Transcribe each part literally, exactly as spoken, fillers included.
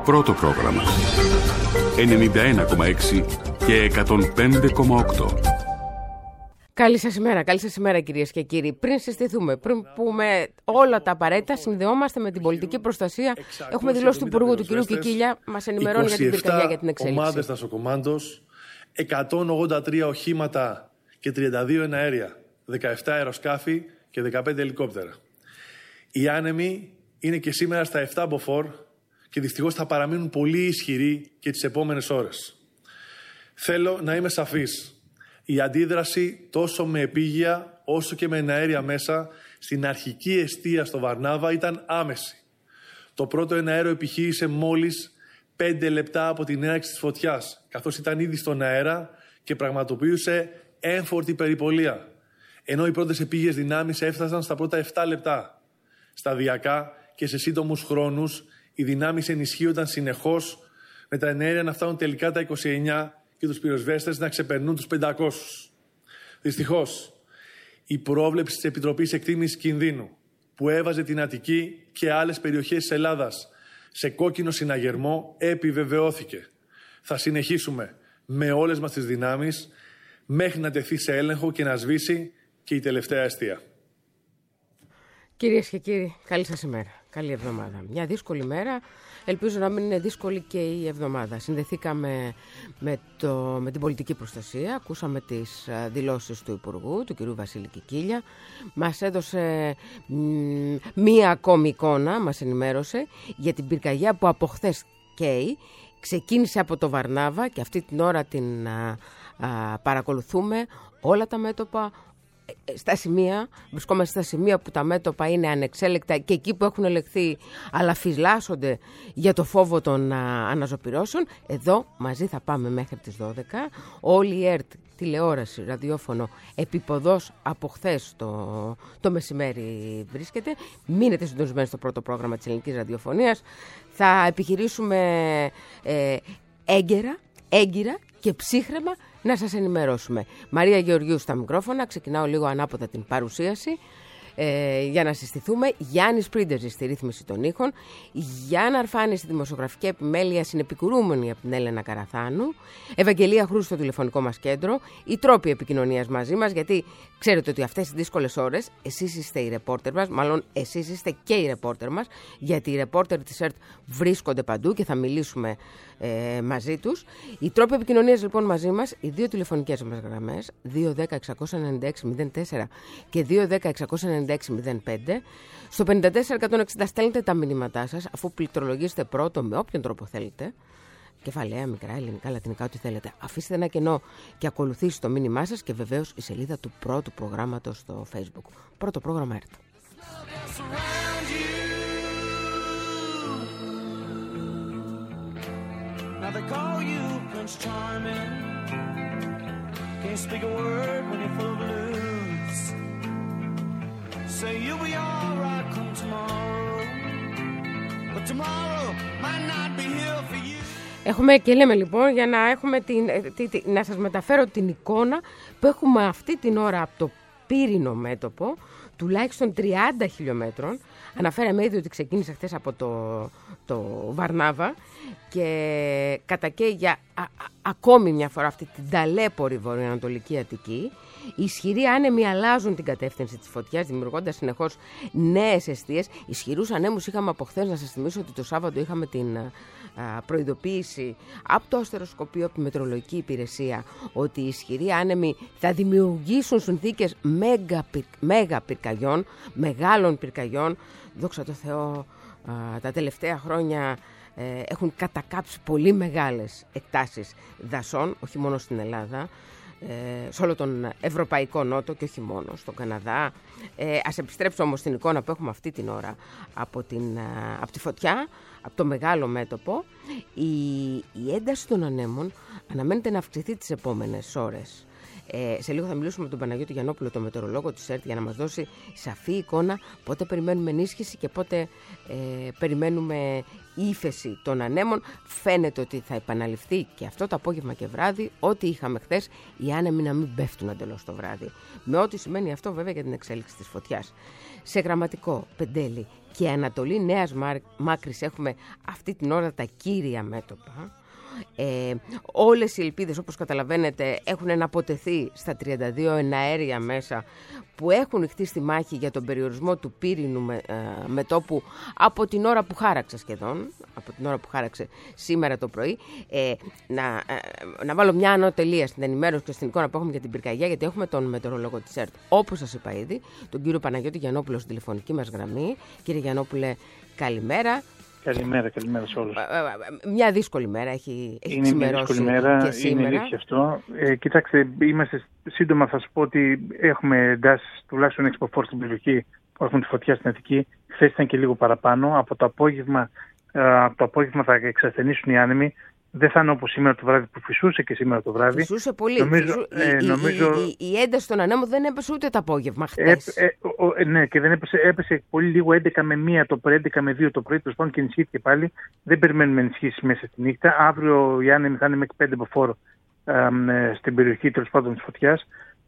Πρώτο πρόγραμμα. ενενήντα ένα κόμμα έξι και εκατόν πέντε κόμμα οκτώ. Καλή σας ημέρα, καλή σας ημέρα κυρίες και κύριοι. Πριν συστηθούμε, πριν πούμε όλα τα απαραίτητα, συνδεόμαστε με την πολιτική προστασία. Έχουμε δηλώσει του Υπουργού του κ. Κικίλια, μας ενημερώνει για την πυρκαγιά, για την εξέλιξη. Ομάδες νοσοκομάντος, εκατόν ογδόντα τρία οχήματα και τριάντα δύο εναέρια, δεκαεπτά αεροσκάφη και δεκαπέντε ελικόπτερα. Οι άνεμοι είναι και σήμερα στα επτά μποφόρ και δυστυχώς θα παραμείνουν πολύ ισχυροί και τις επόμενες ώρες. Θέλω να είμαι σαφής. Η αντίδραση τόσο με επίγεια όσο και με εναέρια μέσα στην αρχική εστία στο Βαρνάβα ήταν άμεση. Το πρώτο εναέριο επιχείρησε μόλις πέντε λεπτά από την έναρξη της φωτιάς, καθώς ήταν ήδη στον αέρα και πραγματοποιούσε έμφορτη περιπολία. Ενώ οι πρώτες επίγειες δυνάμεις έφτασαν στα πρώτα επτά λεπτά. Σταδιακά και σε σύντομους χρόνους οι δυνάμεις ενισχύονταν συνεχώς, με τα εναέρια να φτάνουν τελικά τα είκοσι εννιά και τους πυροσβέστες να ξεπερνούν τους πεντακόσιους. Δυστυχώς, η πρόβλεψη της Επιτροπής Εκτίμησης Κινδύνου, που έβαζε την Αττική και άλλες περιοχές της Ελλάδας σε κόκκινο συναγερμό, επιβεβαιώθηκε. Θα συνεχίσουμε με όλες μας τις δυνάμεις μέχρι να τεθεί σε έλεγχο και να σβήσει και η τελευταία εστία. Κυρίες και κύριοι, καλή σας ημέρα. Καλή εβδομάδα. Μια δύσκολη μέρα. Ελπίζω να μην είναι δύσκολη και η εβδομάδα. Συνδεθήκαμε με, το, με την πολιτική προστασία. Ακούσαμε τις δηλώσεις του Υπουργού, του κ. Βασίλη Κικίλια. Μας έδωσε μ, μία ακόμη εικόνα, μας ενημέρωσε για την πυρκαγιά που από χθες καίει. Ξεκίνησε από το Βαρνάβα και αυτή την ώρα την α, α, παρακολουθούμε όλα τα μέτωπα. Στα σημεία, βρισκόμαστε στα σημεία που τα μέτωπα είναι ανεξέλεκτα και εκεί που έχουν ελεγχθεί αλλά φυλάσσονται για το φόβο των α, αναζωπυρώσεων. Εδώ μαζί θα πάμε μέχρι τις δώδεκα. Όλη η ΕΡΤ, τηλεόραση, ραδιόφωνο, επίποδος από χθες το, το μεσημέρι βρίσκεται. Μείνετε συντονισμένοι στο πρώτο πρόγραμμα της ελληνικής ραδιοφωνίας. Θα επιχειρήσουμε ε, έγκαιρα, έγκυρα και ψύχρεμα να σας ενημερώσουμε. Μαρία Γεωργίου στα μικρόφωνα, ξεκινάω λίγο ανάποδα την παρουσίαση ε, για να συστηθούμε. Γιάννης Πρίντεζης στη ρύθμιση των ήχων, Γιάννα Αρφάνη στη δημοσιογραφική επιμέλεια, συνεπικουρούμενη από την Έλενα Καραθάνου, Ευαγγελία Χρούς στο τηλεφωνικό μας κέντρο, οι τρόποι επικοινωνίας μαζί μας, γιατί ξέρετε ότι αυτές τις δύσκολες ώρες εσείς είστε οι ρεπόρτερ μας, μάλλον εσείς είστε και οι ρεπόρτερ μας, γιατί οι ρεπόρτερ της ΕΡΤ βρίσκονται παντού και θα μιλήσουμε ε, μαζί τους. Οι τρόποι επικοινωνίας λοιπόν μαζί μας, οι δύο τηλεφωνικές μας γραμμές, δύο δέκα εξακόσια ενενήντα έξι μηδέν τέσσερα και δύο δέκα εξακόσια ενενήντα έξι μηδέν πέντε. Στο πενήντα τέσσερα εκατόν εξήντα στέλνετε τα μηνύματά σας, αφού πληκτρολογήσετε πρώτο με όποιον τρόπο θέλετε. Κεφαλαία, μικρά, ελληνικά, λατινικά, ό,τι θέλετε. Αφήστε ένα κενό και ακολουθήστε το μήνυμά σας και βεβαίως η σελίδα του πρώτου προγράμματος στο Facebook. Πρώτο πρόγραμμα ΕΡΤ. Now they call you Prince Charming. Can't speak a word when you're full of blues. Say you'll be alright come tomorrow, but tomorrow might not be here for you. Έχουμε και λέμε λοιπόν για να, έχουμε την, τη, τη, να σας μεταφέρω την εικόνα που έχουμε αυτή την ώρα από το Πύρινο μέτωπο, τουλάχιστον τριάντα χιλιόμετρων. Αναφέραμε ήδη ότι ξεκίνησε χθες από το, το Βαρνάβα και κατακαίει για α, α, ακόμη μια φορά αυτή την ταλέπορη βορειοανατολική Αττική. Οι ισχυροί άνεμοι αλλάζουν την κατεύθυνση της φωτιάς, δημιουργώντας συνεχώς νέες εστίες. Ισχυρούς ανέμους είχαμε από χθες. Να σας θυμίσω ότι το Σάββατο είχαμε την α, προειδοποίηση από το αστεροσκοπείο, από τη Μετεωρολογική Υπηρεσία, ότι οι ισχυροί άνεμοι θα δημιουργήσουν συνθήκες μέγα, μέγα πυρκαγιών, μεγάλων πυρκαγιών. Δόξα τω Θεώ, α, τα τελευταία χρόνια ε, έχουν κατακάψει πολύ μεγάλες εκτάσεις δασών, όχι μόνο στην Ελλάδα, ε, σε όλο τον Ευρωπαϊκό Νότο και όχι μόνο, στον Καναδά. Ε, ας επιστρέψω όμως στην εικόνα που έχουμε αυτή την ώρα από, την, από τη φωτιά, από το μεγάλο μέτωπο. Η, η ένταση των ανέμων αναμένεται να αυξηθεί τις επόμενες ώρες. Ε, σε λίγο θα μιλήσουμε με τον Παναγιώτη Γιαννόπουλο, τον μετεωρολόγο της ΕΡΤ, για να μας δώσει σαφή εικόνα πότε περιμένουμε ενίσχυση και πότε ε, περιμένουμε ύφεση των ανέμων. Φαίνεται ότι θα επαναληφθεί και αυτό το απόγευμα και βράδυ ό,τι είχαμε χθες, οι άνεμοι να μην πέφτουν εντελώς το βράδυ. Με ό,τι σημαίνει αυτό βέβαια για την εξέλιξη της φωτιάς. Σε γραμματικό, Πεντέλη και Ανατολή Νέας Μάκρης έχουμε αυτή την ώρα τα κύρια μέτωπα. Ε, όλες οι ελπίδες, όπως καταλαβαίνετε, έχουν αναποτεθεί στα τριάντα δύο εναέρια μέσα που έχουν ηχθεί στη μάχη για τον περιορισμό του πύρινου με, ε, μετώπου από την ώρα που χάραξε σχεδόν, από την ώρα που χάραξε σήμερα το πρωί. Ε, να, ε, να βάλω μια ανωτελεία στην ενημέρωση και στην εικόνα που έχουμε για την πυρκαγιά, γιατί έχουμε τον μετεωρολόγο της ΕΡΤ, όπως σας είπα ήδη, τον κύριο Παναγιώτη Γιαννόπουλο στην τηλεφωνική μας γραμμή. Κύριε Γιαννόπουλε, καλημέρα. Καλημέρα, καλημέρα σε όλους. Μια δύσκολη μέρα έχει, έχει είναι μια δύσκολη μέρα, είναι αλήθεια αυτό. Ε, κοιτάξτε, είμαστε σύντομα, θα σας πω ότι έχουμε εντάσεις τουλάχιστον έξι μποφόρ στην περιοχή που έχουν τη φωτιά στην Αττική. Χθες ήταν και λίγο παραπάνω. Από το απόγευμα, από το απόγευμα θα εξασθενήσουν οι άνεμοι. Δεν θα είναι όπως σήμερα το βράδυ που φυσούσε και σήμερα το βράδυ. Φυσούσε πολύ. Νομίζω, Φυσού... ε, η, νομίζω... η, η, η ένταση των ανέμων δεν έπεσε ούτε το απόγευμα χθες. Ε, ε, ε, ναι, και δεν έπεσε, έπεσε πολύ λίγο, έντεκα με μία το πρωί, έντεκα με δύο το πρωί, τέλος πάντων, και ενισχύθηκε πάλι. Δεν περιμένουμε ενισχύσει μέσα στη νύχτα. Αύριο οι άνεμοι θα είναι μέχρι πέντε μποφόρ ε, ε, στην περιοχή τέλος πάντων της φωτιάς.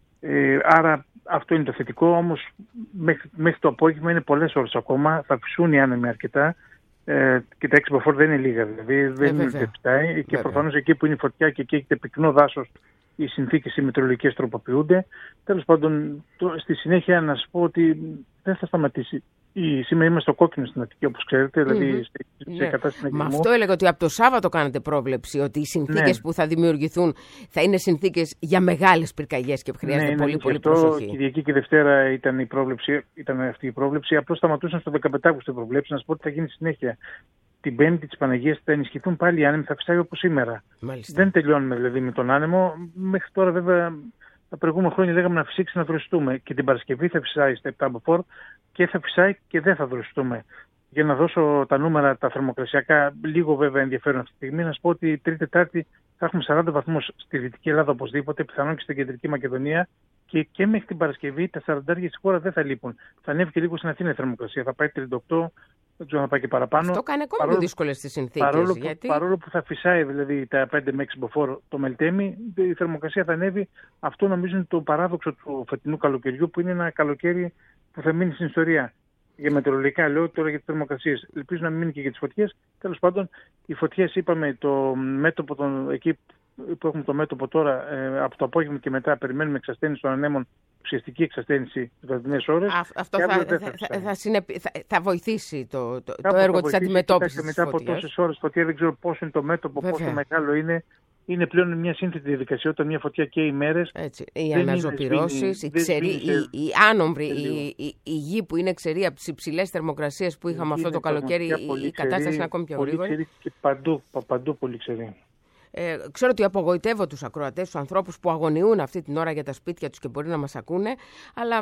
Ε, άρα αυτό είναι το θετικό, όμως μέχρι, μέχρι το απόγευμα είναι πολλές ώρες ακόμα. Θα φυσούν οι άνεμοι αρκετά. Ε, και τα έξι μποφόρ δεν είναι λίγα, δηλαδή δεν είναι πετάει. Και προφανώς εκεί που είναι η φωτιά και εκεί έχετε πυκνό δάσος, οι συνθήκες οι μετεωρολογικές τροποποιούνται. Τέλος πάντων, το, στη συνέχεια να σας πω ότι δεν θα σταματήσει. Η, σήμερα είμαστε στο κόκκινο στην Αττική, όπως ξέρετε, δηλαδή mm-hmm. σε, σε ναι. κατάσταση Μα αυτό έλεγα, ότι από το Σάββατο κάνετε πρόβλεψη ότι οι συνθήκες ναι. που θα δημιουργηθούν θα είναι συνθήκες για μεγάλες πυρκαγιές και χρειάζεται ναι, πολύ, ναι, πολύ προσοχή. Κυριακή και Δευτέρα ήταν, η πρόβλεψη, ήταν αυτή η πρόβλεψη. Απλώς σταματούσαν στο δεκαπέντε Αυγούστου η πρόβλεψη. Να σας πω ότι θα γίνει συνέχεια. Την Πέμπτη της Παναγίας θα ενισχυθούν πάλι οι άνεμοι, θα φυσάει όπως σήμερα. Μάλιστα. Δεν τελειώνουμε δηλαδή με τον άνεμο. Μέχρι τώρα, βέβαια, τα προηγούμενα χρόνια λέγαμε να φυσήξει να δροσιστούμε. Και την Παρασκευή θα φυσάει στα επτά μποφόρ και θα φυσάει και δεν θα δροσιστούμε. Για να δώσω τα νούμερα, τα θερμοκρασιακά, λίγο βέβαια ενδιαφέρον αυτή τη στιγμή, να σας πω ότι Τρίτη-Τετάρτη θα έχουμε σαράντα βαθμούς στη Δυτική Ελλάδα οπωσδήποτε, πιθανόν και στην Κεντρική Μακεδονία. Και, και μέχρι την Παρασκευή τα σαράντα στη χώρα δεν θα λείπουν. Θα ανέβει και λίγο στην Αθήνα η θερμοκρασία. Θα πάει τριάντα οκτώ, δεν ξέρω να πάει και παραπάνω. Αυτό κάνει ακόμα πιο δύσκολες τις συνθήκες. Παρόλο, γιατί... που, παρόλο που θα φυσάει δηλαδή τα πέντε με έξι μποφόρ το Μελτέμι, η θερμοκρασία θα ανέβει. Αυτό νομίζω είναι το παράδοξο του φετινού καλοκαιριού, που είναι ένα καλοκαίρι που θα μείνει στην ιστορία. Για μετεωρολογικά λέω, τώρα για τις θερμοκρασίες. Ελπίζω να μην μείνει και για τις φωτιές. Τέλος πάντων, οι φωτιές, είπαμε, το μέτωπο των, εκεί που έχουμε το μέτωπο τώρα, ε, από το απόγευμα και μετά περιμένουμε εξασθένιση των ανέμων, ουσιαστική εξασθένιση τις βραδινές ώρες. Α, αυτό θα, θα, θα, θα, συνεπι... θα, θα βοηθήσει το, το, το έργο της αντιμετώπισης της μετά από τόσες ώρες φωτιά, δεν ξέρω πόσο είναι το μέτωπο, βέβαια. Πόσο μεγάλο είναι. Είναι πλέον μια σύνθετη διαδικασία, όταν μια φωτιά καίει ημέρες. Οι αναζωπυρώσεις, οι, ξερί, οι, οι άνομβροι, η, η, η γη που είναι ξερή από τις υψηλές θερμοκρασίες που είχαμε αυτό το καλοκαίρι, η, η κατάσταση είναι ακόμη πιο γρήγορη. Και παντού, παντού πολύ ξερή. Ε, ξέρω ότι απογοητεύω τους ακροατές, τους ανθρώπους που αγωνιούν αυτή την ώρα για τα σπίτια τους και μπορεί να μας ακούνε, αλλά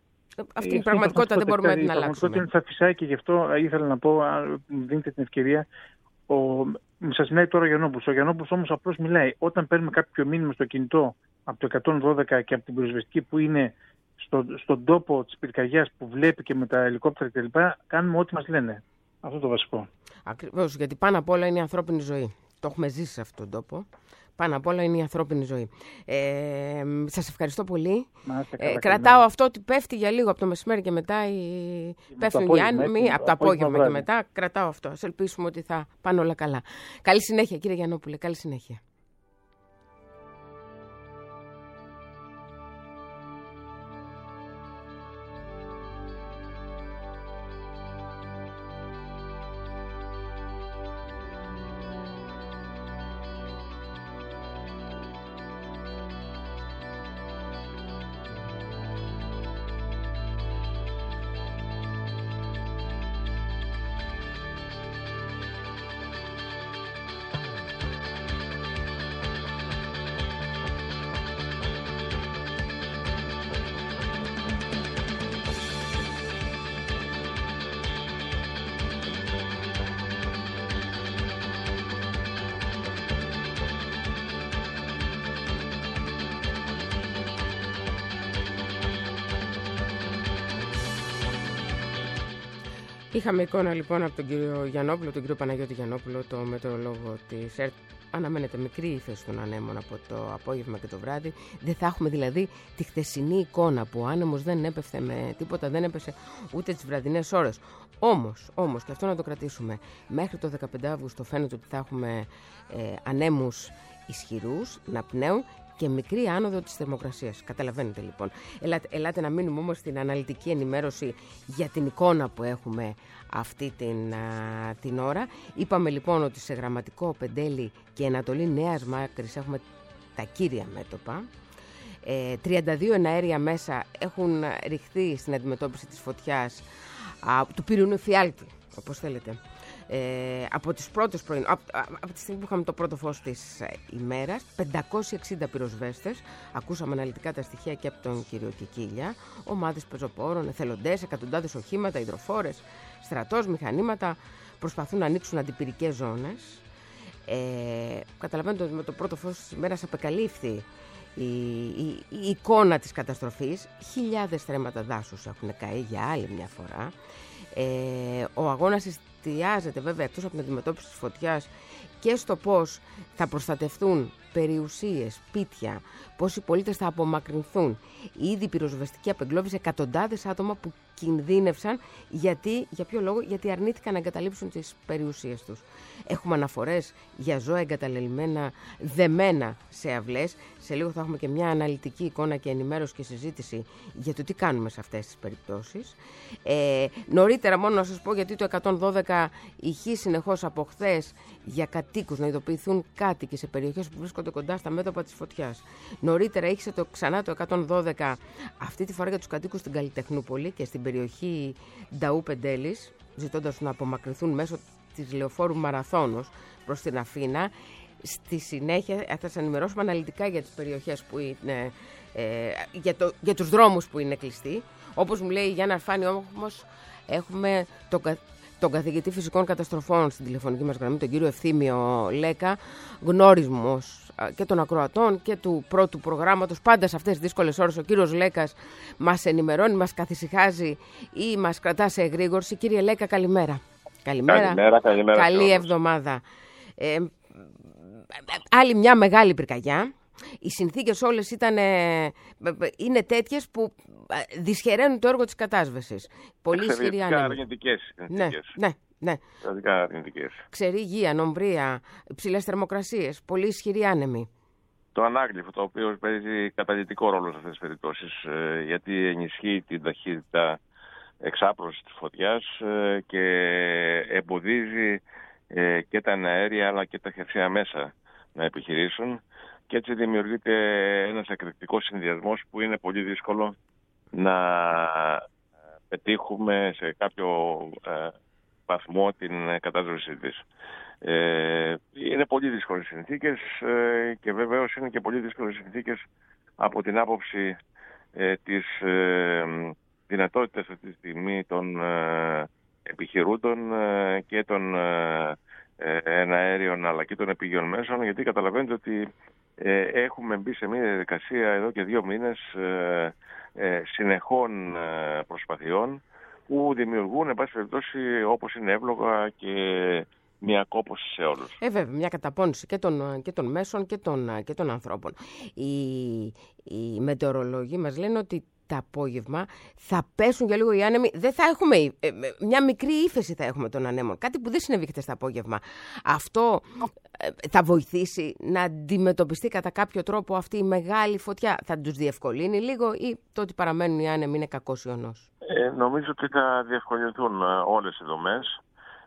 αυτή η πραγματικότητα δεν μπορούμε να την αλλάξουμε. Η θα φυσάει και γι' αυτό ήθελα να πω, μου δίνετε την ευκαιρία, ο, σας μιλάει τώρα ο Γιαννόπουλος. Ο Γιαννόπουλος όμως απλώς μιλάει. Όταν παίρνουμε κάποιο μήνυμα στο κινητό από το εκατόν δώδεκα και από την πυροσβεστική που είναι στο, στον τόπο της πυρκαγιάς που βλέπει και με τα ελικόπτερα κτλ., κάνουμε ό,τι μας λένε. Αυτό το βασικό. Ακριβώς, γιατί πάνω απ' όλα είναι η ανθρώπινη ζωή. Το έχουμε ζήσει σε αυτόν τον τόπο. Πάνω απ' όλα είναι η ανθρώπινη ζωή. Ε, σας ευχαριστώ πολύ. Ε, κρατάω αυτό ότι πέφτει για λίγο από το μεσημέρι και μετά οι... πέφτουν οι άνεμοι, από το απόγευμα και μετά. Κρατάω αυτό. Ας ελπίσουμε ότι θα πάνε όλα καλά. Καλή συνέχεια, κύριε Γιαννόπουλε. Καλή συνέχεια. Είχαμε εικόνα λοιπόν από τον κύριο Γιαννόπουλο, τον κύριο Παναγιώτη Γιαννόπουλο, το μετεωρολόγο της ΕΡΤ. Αναμένεται μικρή ύφεση των ανέμων από το απόγευμα και το βράδυ. Δεν θα έχουμε δηλαδή τη χθεσινή εικόνα που ο άνεμος δεν έπεφτε με τίποτα, δεν έπεσε ούτε τις βραδινές ώρες. Όμως, όμως, και αυτό να το κρατήσουμε, μέχρι το δεκαπέντε Αυγούστου φαίνεται ότι θα έχουμε ε, ανέμους ισχυρούς να πνέουν και μικρή άνοδο της θερμοκρασίας. Καταλαβαίνετε λοιπόν. Ελάτε, ελάτε να μείνουμε όμως στην αναλυτική ενημέρωση για την εικόνα που έχουμε αυτή την, α, την ώρα. Είπαμε λοιπόν ότι σε Γραμματικό, Πεντέλη και Ανατολή Νέας Μάκρης έχουμε τα κύρια μέτωπα. Ε, τριάντα δύο εναέρια μέσα έχουν ρηχθεί στην αντιμετώπιση της φωτιάς α, του πυρηνικού φιάλτη, όπως θέλετε. Ε, από τις πρώτες πρωιν... από, από τη στιγμή που είχαμε το πρώτο φως της ε, ημέρας, πεντακόσιοι εξήντα πυροσβέστες, ακούσαμε αναλυτικά τα στοιχεία και από τον κύριο Κικίλια, ομάδες πεζοπόρων, εθελοντές, εκατοντάδες οχήματα, υδροφόρες, στρατός, μηχανήματα, προσπαθούν να ανοίξουν αντιπυρικές ζώνες. Ε, καταλαβαίνετε ότι με το πρώτο φως της ημέρας απεκαλύφθη η, η, η εικόνα της καταστροφής. Χιλιάδες στρέμματα δάσους έχουν καεί για άλλη μια φορά. Ε, ο αγώνας εστιάζεται βέβαια εκτός από την αντιμετώπιση της φωτιάς και στο πώς θα προστατευτούν περιουσίες, σπίτια, πώς οι πολίτες θα απομακρυνθούν. Ήδη η πυροσβεστική απεγκλώβησε εκατοντάδες άτομα που κινδύνευσαν. Γιατί, για ποιο λόγο? Γιατί αρνήθηκαν να εγκαταλείψουν τις περιουσίες τους. Έχουμε αναφορές για ζώα εγκαταλελειμμένα, δεμένα σε αυλές. Σε λίγο θα έχουμε και μια αναλυτική εικόνα και ενημέρωση και συζήτηση για το τι κάνουμε σε αυτές τις περιπτώσεις. Ε, νωρίτερα μόνο να σας πω, γιατί το εκατόν δώδεκα ηχεί συνεχώς από χθες για κατοίκους να ειδοποιηθούν κάτοικοι σε περιοχές που βρίσκονται κοντά στα μέτωπα της φωτιάς. Νωρίτερα ήχησε το, ξανά το εκατόν δώδεκα, αυτή τη φορά για τους κατοίκους στην Καλλιτεχνούπολη και στην περιοχή Νταού Πεντέλης, ζητώντας να απομακρυνθούν μέσω της λεωφόρου Μαραθώνος προς την Αθήνα. Στη συνέχεια θα σας ενημερώσουμε αναλυτικά για τις περιοχές που είναι, ε, για, το, για τους δρόμους που είναι κλειστοί. Όπως μου λέει η Γιάννα Αρφάνη, όμως έχουμε το, τον καθηγητή φυσικών καταστροφών στην τηλεφωνική μας γραμμή, τον κύριο Ευθύμιο Λέκα, γνώρισμος και των ακροατών και του πρώτου προγράμματος. Πάντα σε αυτές τις δύσκολες ώρες ο κύριος Λέκας μας ενημερώνει, μας καθησυχάζει ή μας κρατά σε εγρήγορση. Κύριε Λέκα, καλημέρα. Καλημέρα, καλημέρα, καλημέρα. Καλή εβδομάδα. Ε, άλλη μια μεγάλη πυρκαγιά. Οι συνθήκες όλες ήταν, είναι τέτοιες που δυσχεραίνουν το έργο της κατάσβεσης. Πολύ ισχυρή άνεμη. Αρνητικές συνθήκες. Ναι, ναι, ναι. Αρνητικές. Ξερή γεία, νομβρία, ψηλές θερμοκρασίες, πολύ ισχυρή άνεμη. Το ανάγλυφο, το οποίο παίζει καταλυτικό ρόλο σε αυτές τις περιπτώσεις, γιατί ενισχύει την ταχύτητα εξάπλωσης της φωτιάς και εμποδίζει και τα αέρια αλλά και τα χερσαία μέσα να επιχειρήσουν. Και έτσι δημιουργείται ένας εκρηκτικός συνδυασμός που είναι πολύ δύσκολο να πετύχουμε σε κάποιο ε, βαθμό την κατάσταση της. Ε, είναι πολύ δύσκολες συνθήκες ε, και βεβαίως είναι και πολύ δύσκολες συνθήκες από την άποψη ε, της ε, δυνατότητας αυτή τη στιγμή των ε, επιχειρούντων ε, και των ε, εναέριων αλλά και των επίγειων μέσων, γιατί καταλαβαίνετε ότι ε, έχουμε μπει σε μια διαδικασία εδώ και δύο μήνες ε, ε, συνεχών ε, προσπαθειών που δημιουργούν, εν πάση περιπτώσει, όπως είναι εύλογα, και μια κόπωση σε όλους. Ε, βέβαια, μια καταπώνηση και των, και των μέσων και των, και των ανθρώπων. Οι, οι μετεωρολόγοι μας λένε ότι το απόγευμα θα πέσουν για λίγο οι άνεμοι. Δεν θα έχουμε, ε, μια μικρή ύφεση θα έχουμε των ανέμων. Κάτι που δεν συνέβη χτες το απόγευμα. Αυτό ε, θα βοηθήσει να αντιμετωπιστεί κατά κάποιο τρόπο αυτή η μεγάλη φωτιά. Θα τους διευκολύνει λίγο, ή το ότι παραμένουν οι άνεμοι είναι κακός ιονός? Ε, νομίζω ότι θα διευκολυνθούν όλες οι δομές.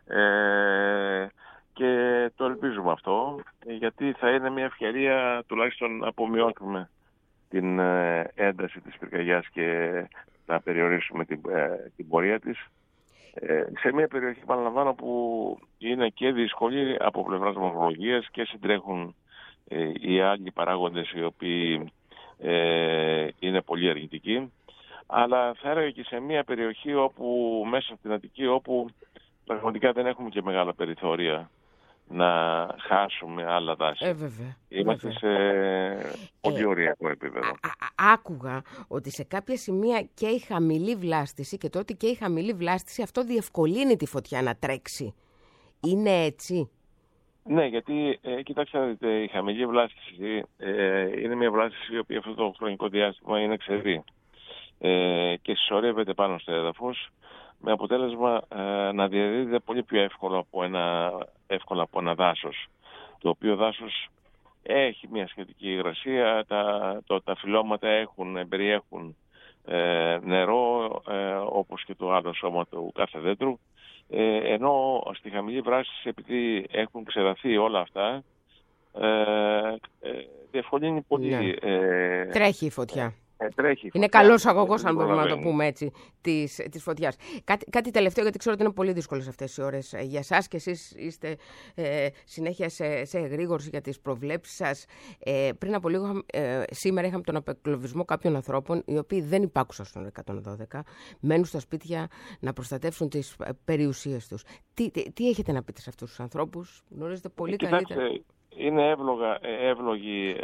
Ε, και το ελπίζουμε αυτό, γιατί θα είναι μια ευκαιρία τουλάχιστον να απομειώσουμε την ένταση της πυρκαγιάς και να περιορίσουμε την, την πορεία της ε, σε μια περιοχή, παραλαμβάνω, που είναι και δύσκολη από πλευράς μορφολογίας και συντρέχουν ε, οι άλλοι παράγοντες οι οποίοι ε, είναι πολύ αρνητικοί, αλλά θα έλεγα και σε μια περιοχή όπου, μέσα στην Αττική, όπου πραγματικά δεν έχουμε και μεγάλα περιθώρια να χάσουμε άλλα δάση. Ε, βέβαια. Είμαστε βέβαια. σε πολύ ε, ωριακό επίπεδο. Α, α, άκουγα ότι σε κάποια σημεία και η χαμηλή βλάστηση και το ότι και η χαμηλή βλάστηση αυτό διευκολύνει τη φωτιά να τρέξει. Είναι έτσι? Ναι, γιατί ε, κοιτάξτε, η χαμηλή βλάστηση ε, είναι μια βλάστηση η οποία αυτό το χρονικό διάστημα είναι ξερή ε, και συσσωρεύεται πάνω στο έδαφος, με αποτέλεσμα ε, να διαδίδεται πολύ πιο εύκολα από ένα, εύκολα από ένα δάσος, το οποίο δάσος έχει μια σχετική υγρασία, τα, το, τα φυλλώματα έχουν, περιέχουν ε, νερό, ε, όπως και το άλλο σώμα του κάθε δέντρου, ε, ενώ στη χαμηλή βράση, επειδή έχουν ξεραθεί όλα αυτά, ε, ε, διευκολύνει πολύ. Ναι. Ε, Τρέχει η φωτιά. Ε, τρέχει, είναι καλός αγωγός, αν μπορούμε να το πούμε έτσι, της, της φωτιάς. Κάτι, κάτι τελευταίο, γιατί ξέρω ότι είναι πολύ δύσκολες αυτές οι ώρες για εσάς και εσείς είστε ε, συνέχεια σε, σε εγρήγορση για τις προβλέψεις σας. Ε, πριν από λίγο, ε, σήμερα είχαμε τον απεκλωβισμό κάποιων ανθρώπων, οι οποίοι δεν υπάκουσαν στον εκατόν δώδεκα, μένουν στα σπίτια να προστατεύσουν τις περιουσίες τους. Τι, τι, τι έχετε να πείτε σε αυτούς τους ανθρώπους? Γνωρίζετε πολύ Κοιτάξτε, καλύτερα. Είναι εύλογα, εύλογη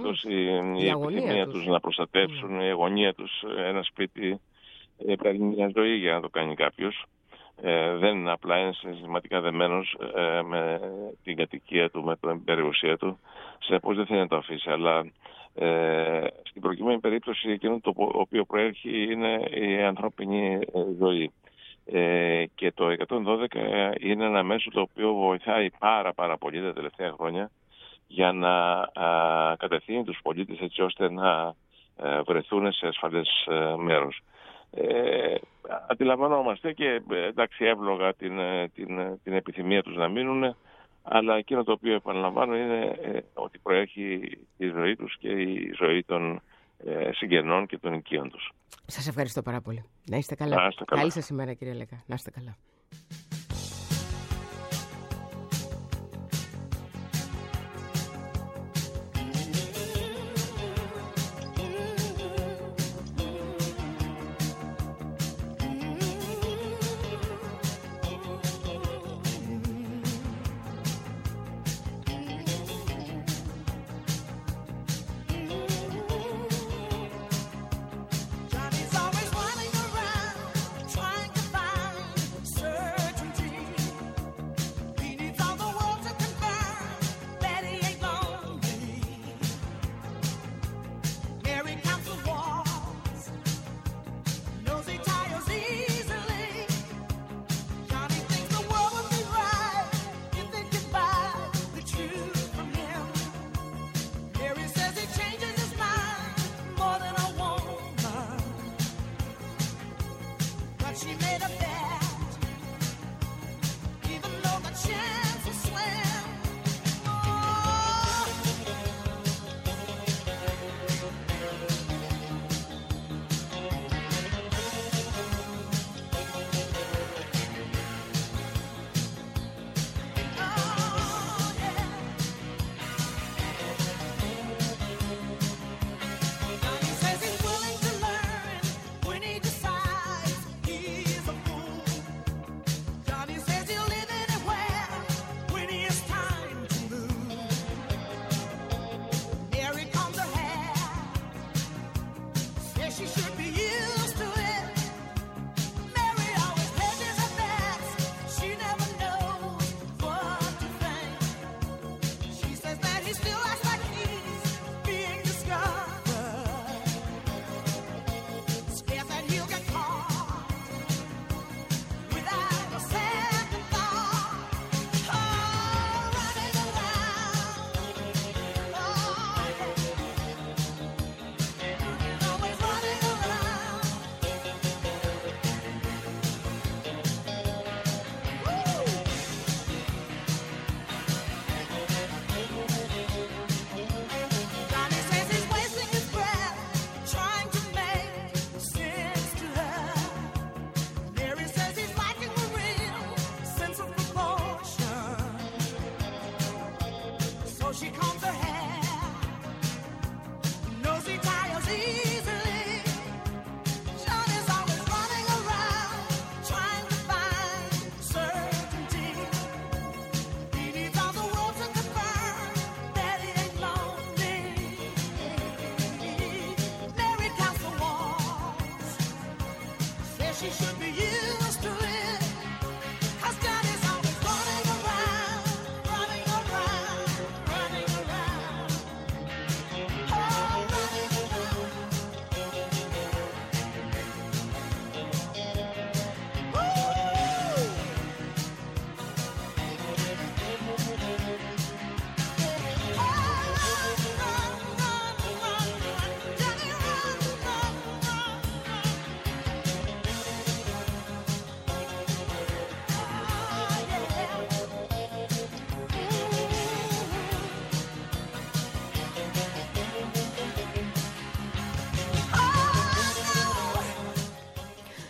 η, η επιθυμία τους να προστατεύσουν, mm. η αγωνία τους. Ένα σπίτι ε, παίρνει μια ζωή για να το κάνει κάποιος. Ε, δεν είναι απλά, είναι συναισθηματικά δεμένος ε, με την κατοικία του, με την περιουσία του. Συνεπώς δεν θέλει να το αφήσει, αλλά ε, στην προκειμένη περίπτωση εκείνο το οποίο προέρχει είναι η ανθρώπινη ζωή. Ε, και το εκατόν δώδεκα είναι ένα μέσο το οποίο βοηθάει πάρα πάρα πολύ τα τελευταία χρόνια για να α, κατευθύνει τους πολίτες έτσι ώστε να α, βρεθούν σε ασφαλές α, μέρος. Ε, αντιλαμβανόμαστε και εντάξει εύλογα την, την, την επιθυμία τους να μείνουν, αλλά εκείνο το οποίο επαναλαμβάνω είναι ε, ότι προέχει η ζωή τους και η ζωή των ε, συγγενών και των οικείων τους. Σας ευχαριστώ πάρα πολύ. Να είστε καλά. Να είστε καλά. Καλή σας ημέρα, κύριε Λέκα. Να είστε καλά.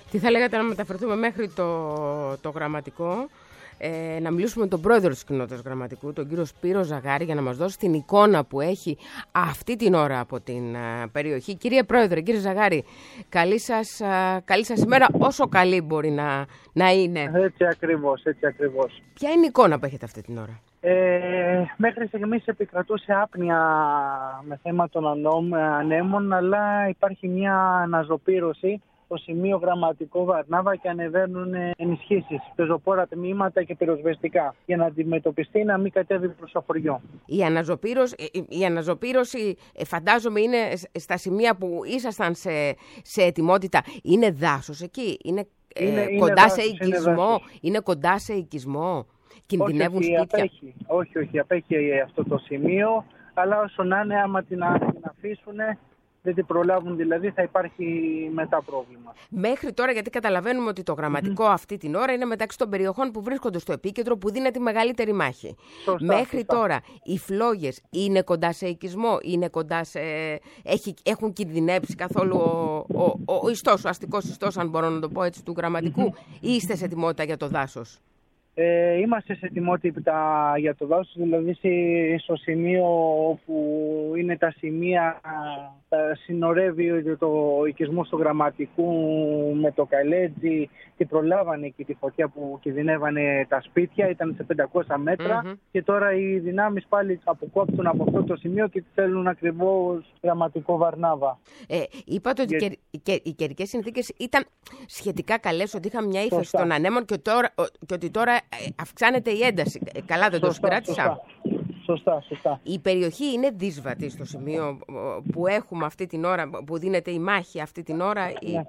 Τι θα λέγατε να μεταφερθούμε μέχρι το, το γραμματικό, ε, να μιλήσουμε με τον πρόεδρο της κοινότητας γραμματικού, τον κύριο Σπύρο Ζαγάρη, για να μας δώσει την εικόνα που έχει αυτή την ώρα από την α, περιοχή. Κύριε Πρόεδρε, κύριε Ζαγάρη, καλή σας, α, καλή σας ημέρα, όσο καλή μπορεί να, να είναι. Έτσι ακριβώς, έτσι ακριβώς. Ποια είναι η εικόνα που έχετε αυτή την ώρα? Ε, μέχρι στιγμής επικρατούσε άπνοια με θέμα των ανέμων, αλλά υπάρχει μια αναζωπήρωση στο σημείο γραμματικό Βαρνάβα και ανεβαίνουν ενισχύσεις, πεζοπόρα τμήματα και πυροσβεστικά, για να αντιμετωπιστεί να μην κατέβει προς το χωριό. Η αναζωπήρωση, η αναζωπήρωση φαντάζομαι είναι στα σημεία που ήσασταν σε, σε ετοιμότητα. Είναι δάσος εκεί, είναι, είναι, ε, είναι κοντά δάσος, σε οικισμό, είναι, είναι κοντά σε οικισμό. Κινδυνεύουν όχι, σπίτια. Απέχει, όχι, όχι, απέχει αυτό το σημείο, αλλά όσο να είναι, άμα την, την αφήσουν, δεν την προλάβουν, δηλαδή θα υπάρχει μετά πρόβλημα. Μέχρι τώρα, γιατί καταλαβαίνουμε ότι το γραμματικό mm-hmm. αυτή την ώρα είναι μεταξύ των περιοχών που βρίσκονται στο επίκεντρο, που δίνεται τη μεγαλύτερη μάχη. Σωστά, Μέχρι σωστά. τώρα οι φλόγες είναι κοντά σε οικισμό, είναι κοντά σε... Έχει, έχουν κινδυνεύσει καθόλου ο, ο, ο, ο ιστός, ο αστικός ιστός, αν μπορώ να το πω έτσι, του γραμματικού, mm-hmm. ή είστε σε ετοιμότητα για το δάσος? Ε, είμαστε σε ετοιμότητα για το δάσος, δηλαδή στο σημείο όπου είναι τα σημεία, τα συνορεύει το οικισμό του γραμματικού με το Καλέτζι και προλάβανε και τη φωτιά που κινδυνεύανε τα σπίτια, ήταν σε πεντακόσια μέτρα mm-hmm. και τώρα οι δυνάμεις πάλι αποκόπτουν από αυτό το σημείο και θέλουν ακριβώς γραμματικό Βαρνάβα. Ε, είπατε ότι και... Και, οι καιρικές συνθήκες ήταν σχετικά καλές, ότι είχαμε μια ύφεση των ανέμων και, τώρα, και ότι τώρα αυξάνεται η ένταση. Καλά, δεν το συγκράτησα. Σωστά, σωστά, σωστά. Η περιοχή είναι δύσβατη στο σημείο που έχουμε αυτή την ώρα, που δίνεται η μάχη αυτή την ώρα. Ναι. Η...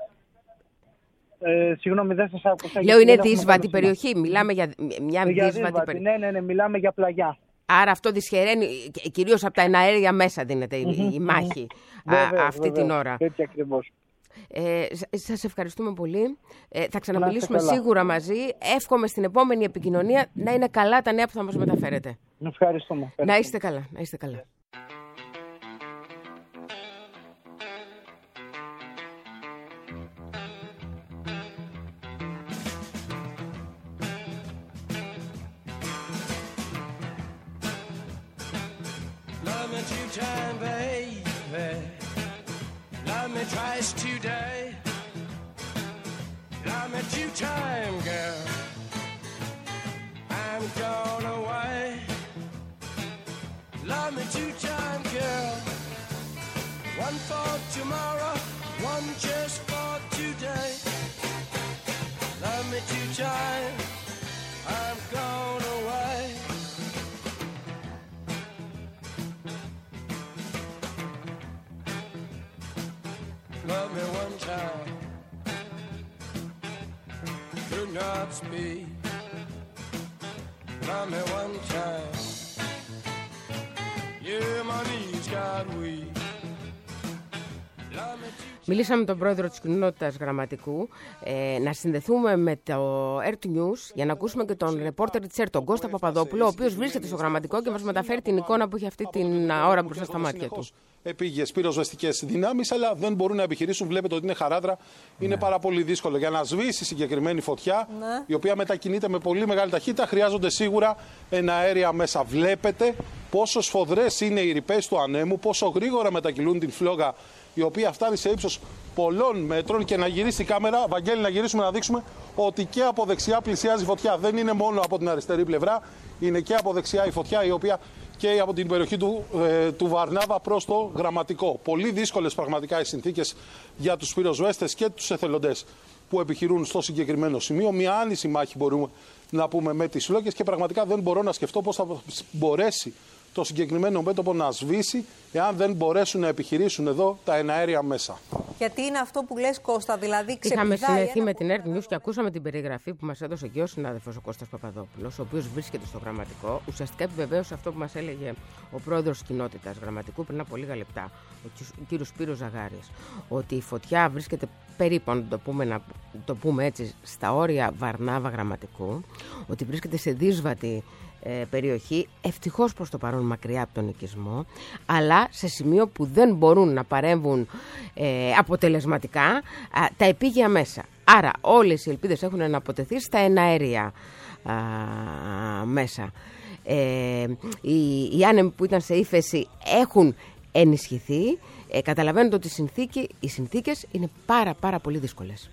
Ε, συγγνώμη, δεν σας άκουσα. Λέω είναι δύσβατη περιοχή. Μιλάμε για μια για δύσβατη περιοχή. Ναι, ναι, ναι, μιλάμε για πλαγιά. Άρα αυτό δυσχεραίνει, κυρίως από τα εναέρια μέσα δίνεται η, mm-hmm, η μάχη mm-hmm. α, βέβαια, αυτή βέβαια, την ώρα. Έτσι ακριβώς. Ε, σας ευχαριστούμε πολύ. Ε, θα ξαναμιλήσουμε σίγουρα μαζί. Εύχομαι στην επόμενη επικοινωνία να είναι καλά τα νέα που θα μας μεταφέρετε. Ευχαριστούμε. Ευχαριστούμε. Να είστε καλά. Να είστε καλά. Twice today, love me two time, girl. I'm gone away. Love me two time, girl. One for tomorrow, one just for today. Love me two time, I'm gone away. Love me one time, could not speak. Love me one time, yeah, my knees got weak. Μιλήσαμε με τον πρόεδρο της κοινότητας γραμματικού. Ε, να συνδεθούμε με το Earth News για να ακούσουμε και τον ρεπόρτερ της Earth, τον Κώστα Παπαδόπουλο, ο οποίος βρίσκεται στο γραμματικό και μας μεταφέρει την εικόνα που έχει αυτή την ώρα μπροστά στα μάτια του. Επίγειες πυροσβεστικές δυνάμεις, αλλά δεν μπορούν να επιχειρήσουν. Βλέπετε ότι είναι χαράδρα. Είναι ναι. πάρα πολύ δύσκολο. Για να σβήσει συγκεκριμένη φωτιά, ναι. η οποία μετακινείται με πολύ μεγάλη ταχύτητα, χρειάζονται σίγουρα εναέρια μέσα. Βλέπετε πόσο σφοδρές είναι οι ρηπές του ανέμου, πόσο γρήγορα μετακυλούν την φλόγα, η οποία φτάνει σε ύψος πολλών μέτρων. Και να γυρίσει η κάμερα, Βαγγέλη, να γυρίσουμε να δείξουμε ότι και από δεξιά πλησιάζει η φωτιά. Δεν είναι μόνο από την αριστερή πλευρά, είναι και από δεξιά η φωτιά, η οποία και από την περιοχή του, ε, του Βαρνάβα προς το γραμματικό. Πολύ δύσκολες πραγματικά οι συνθήκες για τους πυροσβέστες και τους εθελοντές που επιχειρούν στο συγκεκριμένο σημείο. Μια άνηση μάχη μπορούμε να πούμε με τις φλόγες και πραγματικά δεν μπορώ να σκεφτώ πώς θα μπορέσει το συγκεκριμένο μέτωπο να σβήσει εάν δεν μπορέσουν να επιχειρήσουν εδώ τα εναέρια μέσα. Γιατί είναι αυτό που λες, Κώστα, δηλαδή ξεπηδάει. Είχαμε συνεχθεί με την Earth News και ακούσαμε την περιγραφή που μας έδωσε και ο συνάδελφος ο Κώστας Παπαδόπουλος, ο οποίος βρίσκεται στο γραμματικό. Ουσιαστικά επιβεβαίωσε αυτό που μας έλεγε ο πρόεδρος της κοινότητας γραμματικού πριν από λίγα λεπτά, ο κύριος Σπύρος Ζαγάρης, ότι η φωτιά βρίσκεται περίπου, να το πούμε, να το πούμε έτσι, στα όρια Βαρνάβα γραμματικού, ότι βρίσκεται σε δύσβατη Ε, περιοχή, ευτυχώς προς το παρόν μακριά από τον οικισμό, αλλά σε σημείο που δεν μπορούν να παρέμβουν ε, αποτελεσματικά α, τα επίγεια μέσα. Άρα όλες οι ελπίδες έχουν να αποτεθεί στα εναέρια α, μέσα. Ε, οι, οι άνεμοι που ήταν σε ύφεση έχουν ενισχυθεί. Ε, καταλαβαίνετε ότι οι, συνθήκη, οι συνθήκες είναι πάρα πάρα πολύ δύσκολες.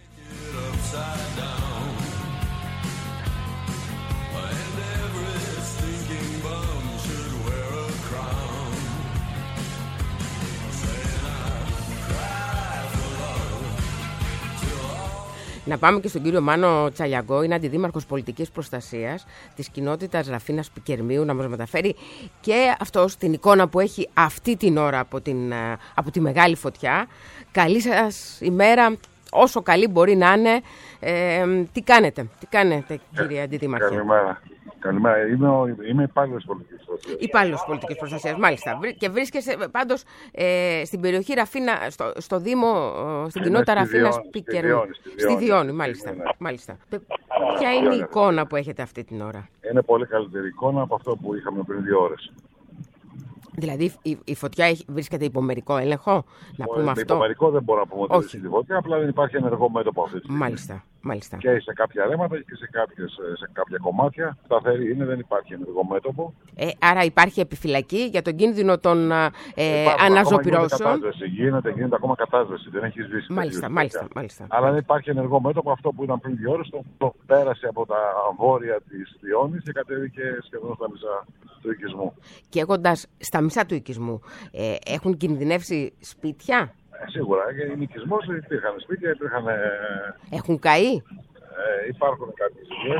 Να πάμε και στον κύριο Μάνο Τσαλιαγκό, είναι αντιδήμαρχος πολιτικής προστασίας της κοινότητας Ραφίνας Πικερμίου, να μας μεταφέρει και αυτός την εικόνα που έχει αυτή την ώρα από, την, από τη μεγάλη φωτιά. Καλή σας ημέρα, όσο καλή μπορεί να είναι. Ε, τι κάνετε, τι κάνετε κύριε Αντιδήμαρχε? Καλημέρα. Καλημέρα. Είμαι, ο, είμαι υπάλληλος πολιτικής προστασίας. Υπάλληλος πολιτικής προστασίας, μάλιστα. Και βρίσκεσαι πάντως ε, στην περιοχή Ραφίνα, στο, στο Δήμο, στην κοινότητα Ραφίνας Πικερμίου. Στη Διόνη, μάλιστα. Ναι. μάλιστα. Ποια είναι η εικόνα που έχετε αυτή την ώρα? Είναι πολύ καλύτερη εικόνα από αυτό που είχαμε πριν δύο ώρες. Δηλαδή η, η φωτιά έχει, βρίσκεται υπό μερικό έλεγχο, να Ο, πούμε αυτό? Υπό μερικό δεν μπορώ να πούμε ότι βρίσκεται η φωτιά, απλά δεν υπάρχει ενεργό μέτωπο αυτή τη στιγμή. Μάλιστα, μάλιστα. Και σε κάποια ρέματα και σε, κάποιες, σε κάποια κομμάτια. Σταθερή είναι, δεν υπάρχει ενεργό μέτωπο. Ε, άρα υπάρχει επιφυλακή για τον κίνδυνο των ε, αναζωπυρώσεων. Γίνεται κατάσβεση, γίνεται, γίνεται ακόμα κατάσβεση, δεν έχει σβήσει. Μάλιστα, μάλιστα, μάλιστα. Αλλά δεν υπάρχει ενεργό μέτωπο. Αυτό που ήταν πριν δύο ώρες το, το πέρασε από τα βόρεια της Διόνης και κατέβηκε σχεδόν στα μισά του οικισμού. Και έχοντας στα μισά του οικισμού, ε, έχουν κινδυνεύσει σπίτια? Ε, σίγουρα. Οι οικισμός υπήρχαν σπίτια, υπήρχαν... Ε, έχουν καεί? Ε, υπάρχουν κάποιες ζημιές.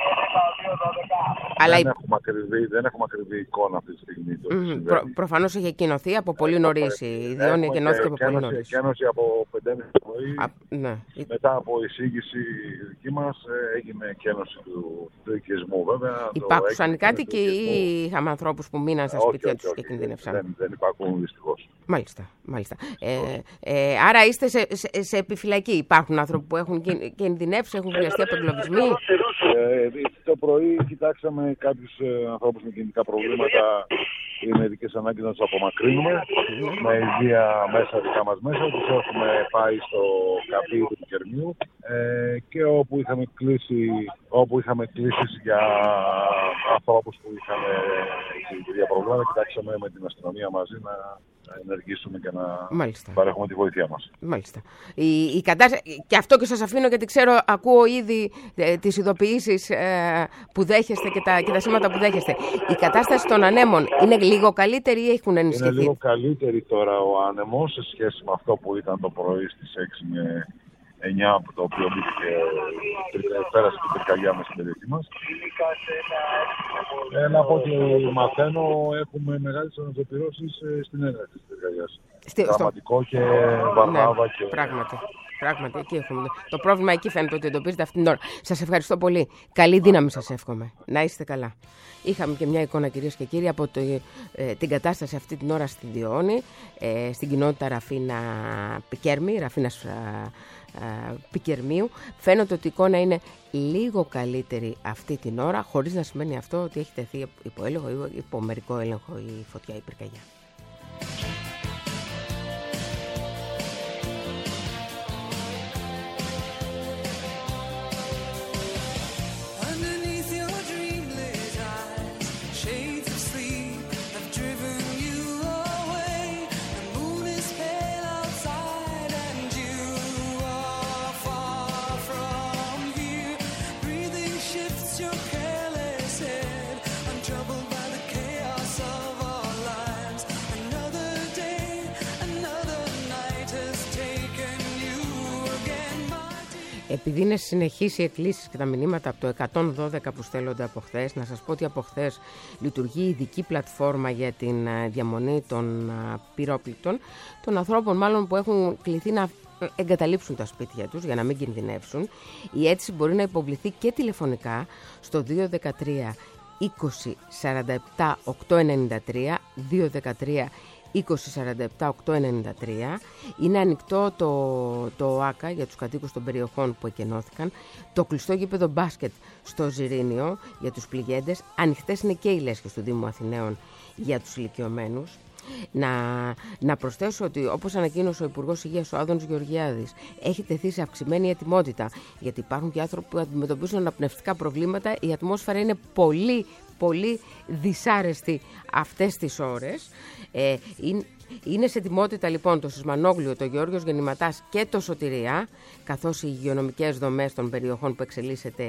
Αλλά δεν, έχουμε ακριβή, δεν έχουμε ακριβή εικόνα αυτή τη στιγμή. Mm-hmm. Προ, προφανώς έχει εκκοινωθεί από πολύ νωρίς. Η Διόνη εκκοινώθηκε από πολύ νωρίς. Εκκοινώση από πέντε και μισή το πρωί. Α, ναι. Μετά από εισήγηση δική μας έγινε εκκοινώση του, του οικισμού. Βέβαια, υπάκουσαν κάτι και ή είχαμε ανθρώπους που μείναν στα σπίτια τους και κινδύνευσαν? Δεν, δεν υπάρχουν δυστυχώς. Μάλιστα. μάλιστα. Ε, ε, άρα είστε σε, σε, σε επιφυλακή. Υπάρχουν άνθρωποι που έχουν κινδυνεύσει, έχουν χρειαστεί από εγκλωβισμή? Ε, το πρωί κοιτάξαμε κάποιους ε, ανθρώπους με κινητικά προβλήματα ή με ειδικές ανάγκες να τους απομακρύνουμε με ιδία μέσα δικά μας μέσα. Τους έχουμε πάει στο καπί του Πικερμίου ε, και όπου είχαμε κλείσει, όπου είχαμε κλήσεις για ανθρώπους που είχαν κινητικά προβλήματα, κοιτάξαμε με την αστυνομία μαζί να να ενεργήσουμε και να Μάλιστα. παρέχουμε τη βοήθειά μας. Μάλιστα. Η, η κατάσταση, και αυτό και σας αφήνω γιατί ξέρω, ακούω ήδη ε, τις ειδοποιήσεις ε, που δέχεστε και τα, και τα σήματα που δέχεστε. Η κατάσταση των ανέμων είναι λίγο καλύτερη ή έχουν ενισχυθεί? Είναι λίγο καλύτερη τώρα ο άνεμος σε σχέση με αυτό που ήταν το πρωί στις έξι με εννιά, το οποίο μπήκε, πέρασε την πυρκαγιά μας στην περιοχή μας. Ένα από ό,τι μαθαίνω, έχουμε μεγάλες αναζωπυρώσεις στην έναρξη της πυρκαγιάς. Δραματικό και Βαρνάβα. Ναι, και... Πράγματι. Πράγματι, εκεί έχουμε. Το πρόβλημα εκεί φαίνεται ότι εντοπίζεται αυτήν την ώρα. Σας ευχαριστώ πολύ. Καλή δύναμη σας εύχομαι. Να είστε καλά. Είχαμε και μια εικόνα, κυρίες και κύριοι, από το, ε, την κατάσταση αυτή την ώρα στη Διόνη, ε, στην κοινότητα Ραφίνα Πικέρμη, Ραφίνας ε, ε, Πικερμίου. Φαίνεται ότι η εικόνα είναι λίγο καλύτερη αυτή την ώρα, χωρίς να σημαίνει αυτό ότι έχει τεθεί υπό έλεγχο ή υπό μερικό έλεγχο η φωτιά ή η πυρκαγιά. Επειδή είναι συνεχείς οι εκκλήσεις και τα μηνύματα από το εκατόν δώδεκα που στέλνονται από χθες, να σας πω ότι από χθες λειτουργεί ειδική πλατφόρμα για την διαμονή των πυρόπληκτων, των ανθρώπων μάλλον που έχουν κληθεί να εγκαταλείψουν τα σπίτια τους για να μην κινδυνεύσουν. Η αίτηση μπορεί να υποβληθεί και τηλεφωνικά στο δύο ένα τρία είκοσι σαράντα επτά οκτακόσια ενενήντα τρία, δύο ένα τρία είκοσι σαράντα επτά οκτακόσια ενενήντα τρία. Είναι ανοιχτό το, το ΟΑΚΑ για τους κατοίκους των περιοχών που εκενώθηκαν. Το κλειστό γήπεδο μπάσκετ στο Ζιρήνιο για τους πληγέντες. Ανοιχτές είναι και οι λέσχες του Δήμου Αθηναίων για τους ηλικιωμένους. Να, να προσθέσω ότι, όπως ανακοίνωσε ο Υπουργός Υγείας ο Άδωνης Γεωργιάδης, έχει τεθεί σε αυξημένη ετοιμότητα, γιατί υπάρχουν και άνθρωποι που αντιμετωπίζουν αναπνευστικά προβλήματα. Η ατμόσφαιρα είναι πολύ πολύ δυσάρεστη αυτές τις ώρες. Ε, είναι, είναι σε ετοιμότητα λοιπόν το Σισμανόγλιο, το Γεώργιος Γεννηματάς και το Σωτηριά, καθώς οι υγειονομικές δομές των περιοχών που εξελίσσεται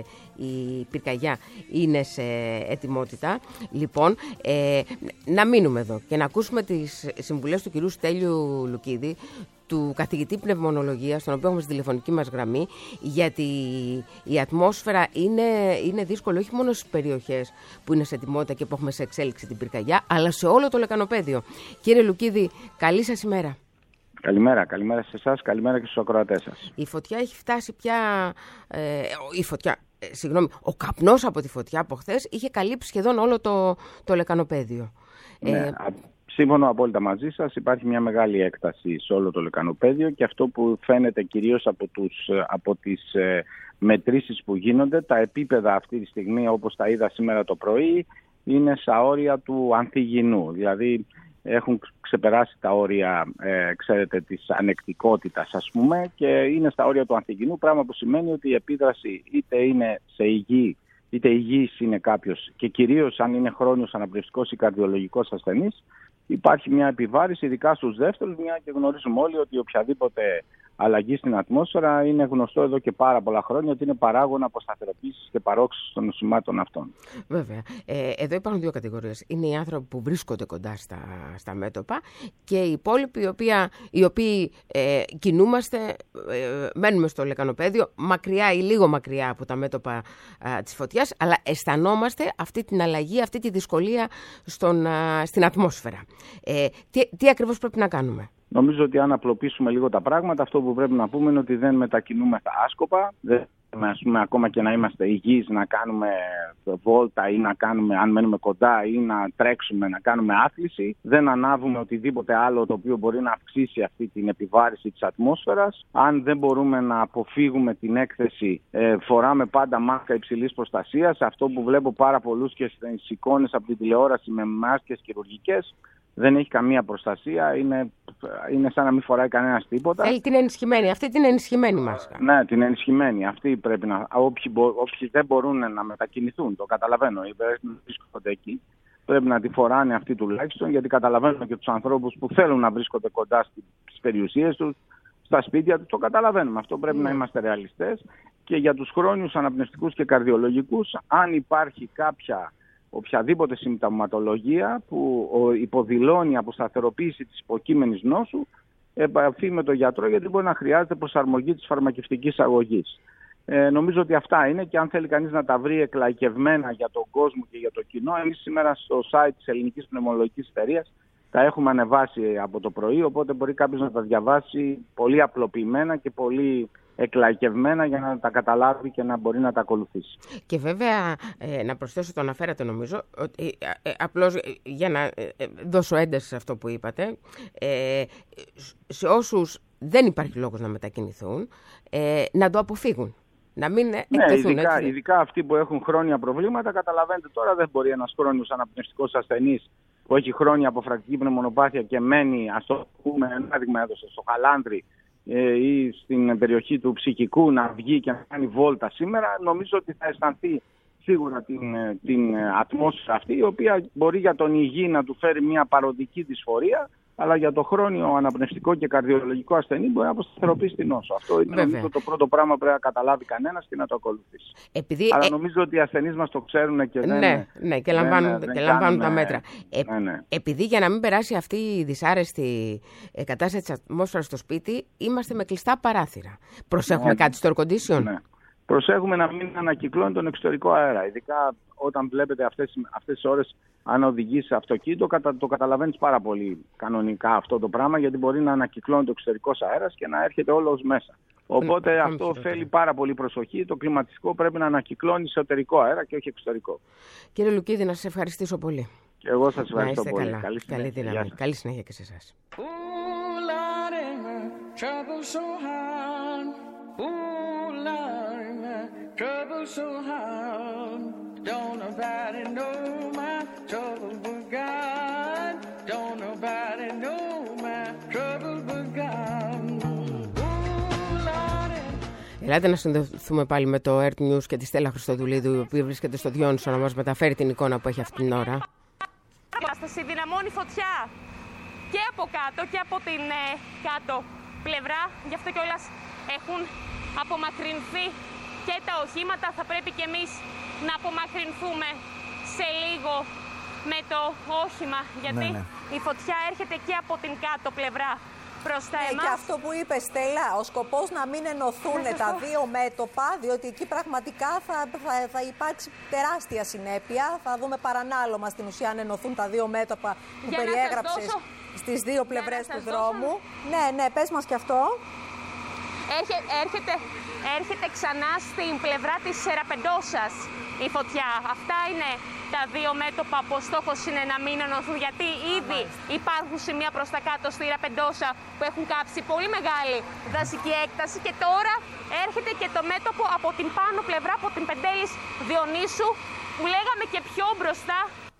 η πυρκαγιά είναι σε ετοιμότητα. Λοιπόν, ε, να μείνουμε εδώ και να ακούσουμε τις συμβουλές του κυρίου Στέλιου Λουκίδη, του καθηγητή πνευμονολογίας, τον οποίο έχουμε στη τηλεφωνική μας γραμμή, γιατί η ατμόσφαιρα είναι, είναι δύσκολη όχι μόνο στις περιοχές που είναι σε ετοιμότητα και που έχουμε σε εξέλιξη την πυρκαγιά, αλλά σε όλο το λεκανοπέδιο. Κύριε Λουκίδη, καλή σας ημέρα. Καλημέρα, καλημέρα σε εσάς, καλημέρα και στους ακροατές σας. Η φωτιά έχει φτάσει πια, ε, η φωτιά, ε, συγγνώμη, ο καπνός από τη φωτιά από χθες είχε καλύψει σχεδόν όλο το, το λεκανοπέδιο. Ναι, ε, Σύμφωνο απόλυτα μαζί σας, υπάρχει μια μεγάλη έκταση σε όλο το λεκανοπέδιο και αυτό που φαίνεται κυρίως από, τους, από τις ε, μετρήσεις που γίνονται, τα επίπεδα αυτή τη στιγμή, όπως τα είδα σήμερα το πρωί, είναι στα όρια του ανθυγινού. Δηλαδή έχουν ξεπεράσει τα όρια, ε, ξέρετε, της ανεκτικότητας, ας πούμε, και είναι στα όρια του ανθυγινού, πράγμα που σημαίνει ότι η επίδραση είτε είναι σε υγιή, είτε υγιής είναι κάποιος και κυρίως αν είναι χρόνιος αναπνευστικός ή καρδιολογικός ασθενής, υπάρχει μια επιβάρηση, ειδικά στους δεύτερους, μια και γνωρίζουμε όλοι ότι οποιαδήποτε αλλαγή στην ατμόσφαιρα είναι γνωστό εδώ και πάρα πολλά χρόνια ότι είναι παράγον αποσταθεροποίησης και παρόξης των νοσημάτων αυτών. Βέβαια. Ε, εδώ υπάρχουν δύο κατηγορίες. Είναι οι άνθρωποι που βρίσκονται κοντά στα, στα μέτωπα και οι υπόλοιποι οι, οποία, οι οποίοι ε, κινούμαστε, ε, μένουμε στο λεκανοπέδιο, μακριά ή λίγο μακριά από τα μέτωπα ε, της φωτιάς, αλλά αισθανόμαστε αυτή την αλλαγή, αυτή τη δυσκολία στον, ε, στην ατμόσφαιρα. Ε, τι, τι ακριβώς πρέπει να κάνουμε? Νομίζω ότι αν απλοποιήσουμε λίγο τα πράγματα, αυτό που πρέπει να πούμε είναι ότι δεν μετακινούμεθα άσκοπα, δεν ας πούμε, ακόμα και να είμαστε υγιείς, να κάνουμε βόλτα ή να κάνουμε, αν μένουμε κοντά, ή να τρέξουμε, να κάνουμε άθληση. Δεν ανάβουμε οτιδήποτε άλλο το οποίο μπορεί να αυξήσει αυτή την επιβάρηση της ατμόσφαιρας. Αν δεν μπορούμε να αποφύγουμε την έκθεση, ε, φοράμε πάντα μάσκα υψηλής προστασίας. Αυτό που βλέπω πάρα πολλούς και στις εικόνες από την τηλεόραση με μάσκες χειρουργικές, δεν έχει καμία προστασία, είναι, είναι σαν να μην φοράει κανένας τίποτα. Θέλει την ενισχυμένη, αυτή την ενισχυμένη μάσκα. Ναι, την ενισχυμένη. Αυτή πρέπει να. Όποιοι, όποιοι δεν μπορούν να μετακινηθούν, το καταλαβαίνω, οι βρίσκονται εκεί, πρέπει να τη φοράνε αυτή τουλάχιστον, γιατί καταλαβαίνουμε και τους ανθρώπους που θέλουν να βρίσκονται κοντά στις περιουσίες τους, στα σπίτια τους, το καταλαβαίνουμε. Αυτό πρέπει mm. να είμαστε ρεαλιστές. Και για τους χρόνιους αναπνευστικούς και καρδιολογικούς, αν υπάρχει κάποια οποιαδήποτε συμπτωματολογία που υποδηλώνει αποσταθεροποίηση της υποκείμενης νόσου, επαφή με τον γιατρό, γιατί μπορεί να χρειάζεται προσαρμογή της φαρμακευτικής αγωγής. Ε, νομίζω ότι αυτά είναι, και αν θέλει κανείς να τα βρει εκλαϊκευμένα για τον κόσμο και για το κοινό, εμείς σήμερα στο site της Ελληνικής Πνευμονολογικής Εταιρείας τα έχουμε ανεβάσει από το πρωί, οπότε μπορεί κάποιος να τα διαβάσει πολύ απλοποιημένα και πολύ εκλαϊκευμένα για να τα καταλάβει και να μπορεί να τα ακολουθήσει. Και βέβαια, ε, να προσθέσω, το αναφέρατε νομίζω, ότι, ε, ε, απλώς για να ε, δώσω ένταση σε αυτό που είπατε, ε, σε όσους δεν υπάρχει λόγος να μετακινηθούν, ε, να το αποφύγουν. Να μην εκτεθούν, ναι, ειδικά, έτσι. ειδικά αυτοί που έχουν χρόνια προβλήματα, καταλαβαίνετε τώρα, δεν μπορεί ένας χρόνιος αναπνευστικός ασθενής που έχει χρόνια από φρακτική πνευμονοπάθεια και μένει, ας το πούμε, ένα παράδειγμα έδωσε, στο Χαλάνδρι ή στην περιοχή του Ψυχικού, να βγει και να κάνει βόλτα σήμερα. Νομίζω ότι θα αισθανθεί σίγουρα την, την ατμόσφαιρα αυτή, η οποία μπορεί για τον υγιή να του φέρει μια παροδική δυσφορία, αλλά για το χρόνιο αναπνευστικό και καρδιολογικό ασθενή μπορεί να αποσταθεροποιήσει την νόσο. Αυτό είναι νομίζω το πρώτο πράγμα που πρέπει να καταλάβει κανένας και να το ακολουθήσει. Επειδή, αλλά νομίζω ε... ότι οι ασθενείς μας το ξέρουν και δεν, ναι, ναι, και λαμβάνουν, δεν, δεν και λαμβάνουν κάνουν, τα μέτρα. Ε, ναι, ναι. Επειδή για να μην περάσει αυτή η δυσάρεστη κατάσταση της ατμόσφαιρας στο σπίτι, είμαστε με κλειστά παράθυρα. Προσέχουμε ναι, κάτι στο air condition. Ναι. Προσέχουμε να μην ανακυκλώνει τον εξωτερικό αέρα. Ειδικά όταν βλέπετε αυτές, αυτές τις ώρες, αν οδηγείς σε αυτοκίνητο, κατα, το καταλαβαίνεις πάρα πολύ κανονικά αυτό το πράγμα, γιατί μπορεί να ανακυκλώνει το εξωτερικός αέρας και να έρχεται όλος μέσα. Οπότε mm, αυτό θέλει πάρα πολύ προσοχή. Το κλιματιστικό πρέπει να ανακυκλώνει εσωτερικό αέρα και όχι εξωτερικό. Κύριε Λουκίδη, να σας ευχαριστήσω πολύ. Και εγώ σας ευχαριστώ πολύ. Καλά. Καλή συνέχεια. Καλή δύναμη. Καλή συνέχεια και σε εσάς. Trouble so hard, don't nobody know my trouble but God, don't nobody Ελάτε να συνδεθούμε πάλι με το Earth News και τη Στέλλα Χριστοδουλίδου, η οποία βρίσκεται στο Διόνυσο, να μας μεταφέρει την εικόνα που έχει αυτή την ώρα. Κατάσταση δυναμώνει φωτιά και από κάτω και από την ε, κάτω πλευρά. Γι' αυτό κιόλας έχουν απομακρυνθεί και τα οχήματα. Θα πρέπει κι εμείς να απομακρυνθούμε σε λίγο με το όχημα, γιατί ναι, ναι. η φωτιά έρχεται και από την κάτω πλευρά προς τα ναι, εμάς. Και αυτό που είπε, Στέλλα, ο σκοπός να μην ενωθούν ναι, τα δύο μέτωπα, διότι εκεί πραγματικά θα, θα, θα υπάρξει τεράστια συνέπεια. Θα δούμε παρανάλωμα στην ουσία αν ενωθούν τα δύο μέτωπα που Για περιέγραψες στις δύο πλευρές του δρόμου. Δώσω... Ναι, ναι, πες μας και αυτό. Έρχε, έρχεται, έρχεται ξανά στην πλευρά της Σεραπεντώσας η φωτιά. Αυτά είναι τα δύο μέτωπα που ο στόχος είναι να μην ενωθούν, γιατί ήδη υπάρχουν σημεία προς τα κάτω στη Ραπεντόσα που έχουν κάψει πολύ μεγάλη δασική έκταση και τώρα έρχεται και το μέτωπο από την πάνω πλευρά, από την Πεντέλης Διονύσου, που λέγαμε και πιο μπροστά.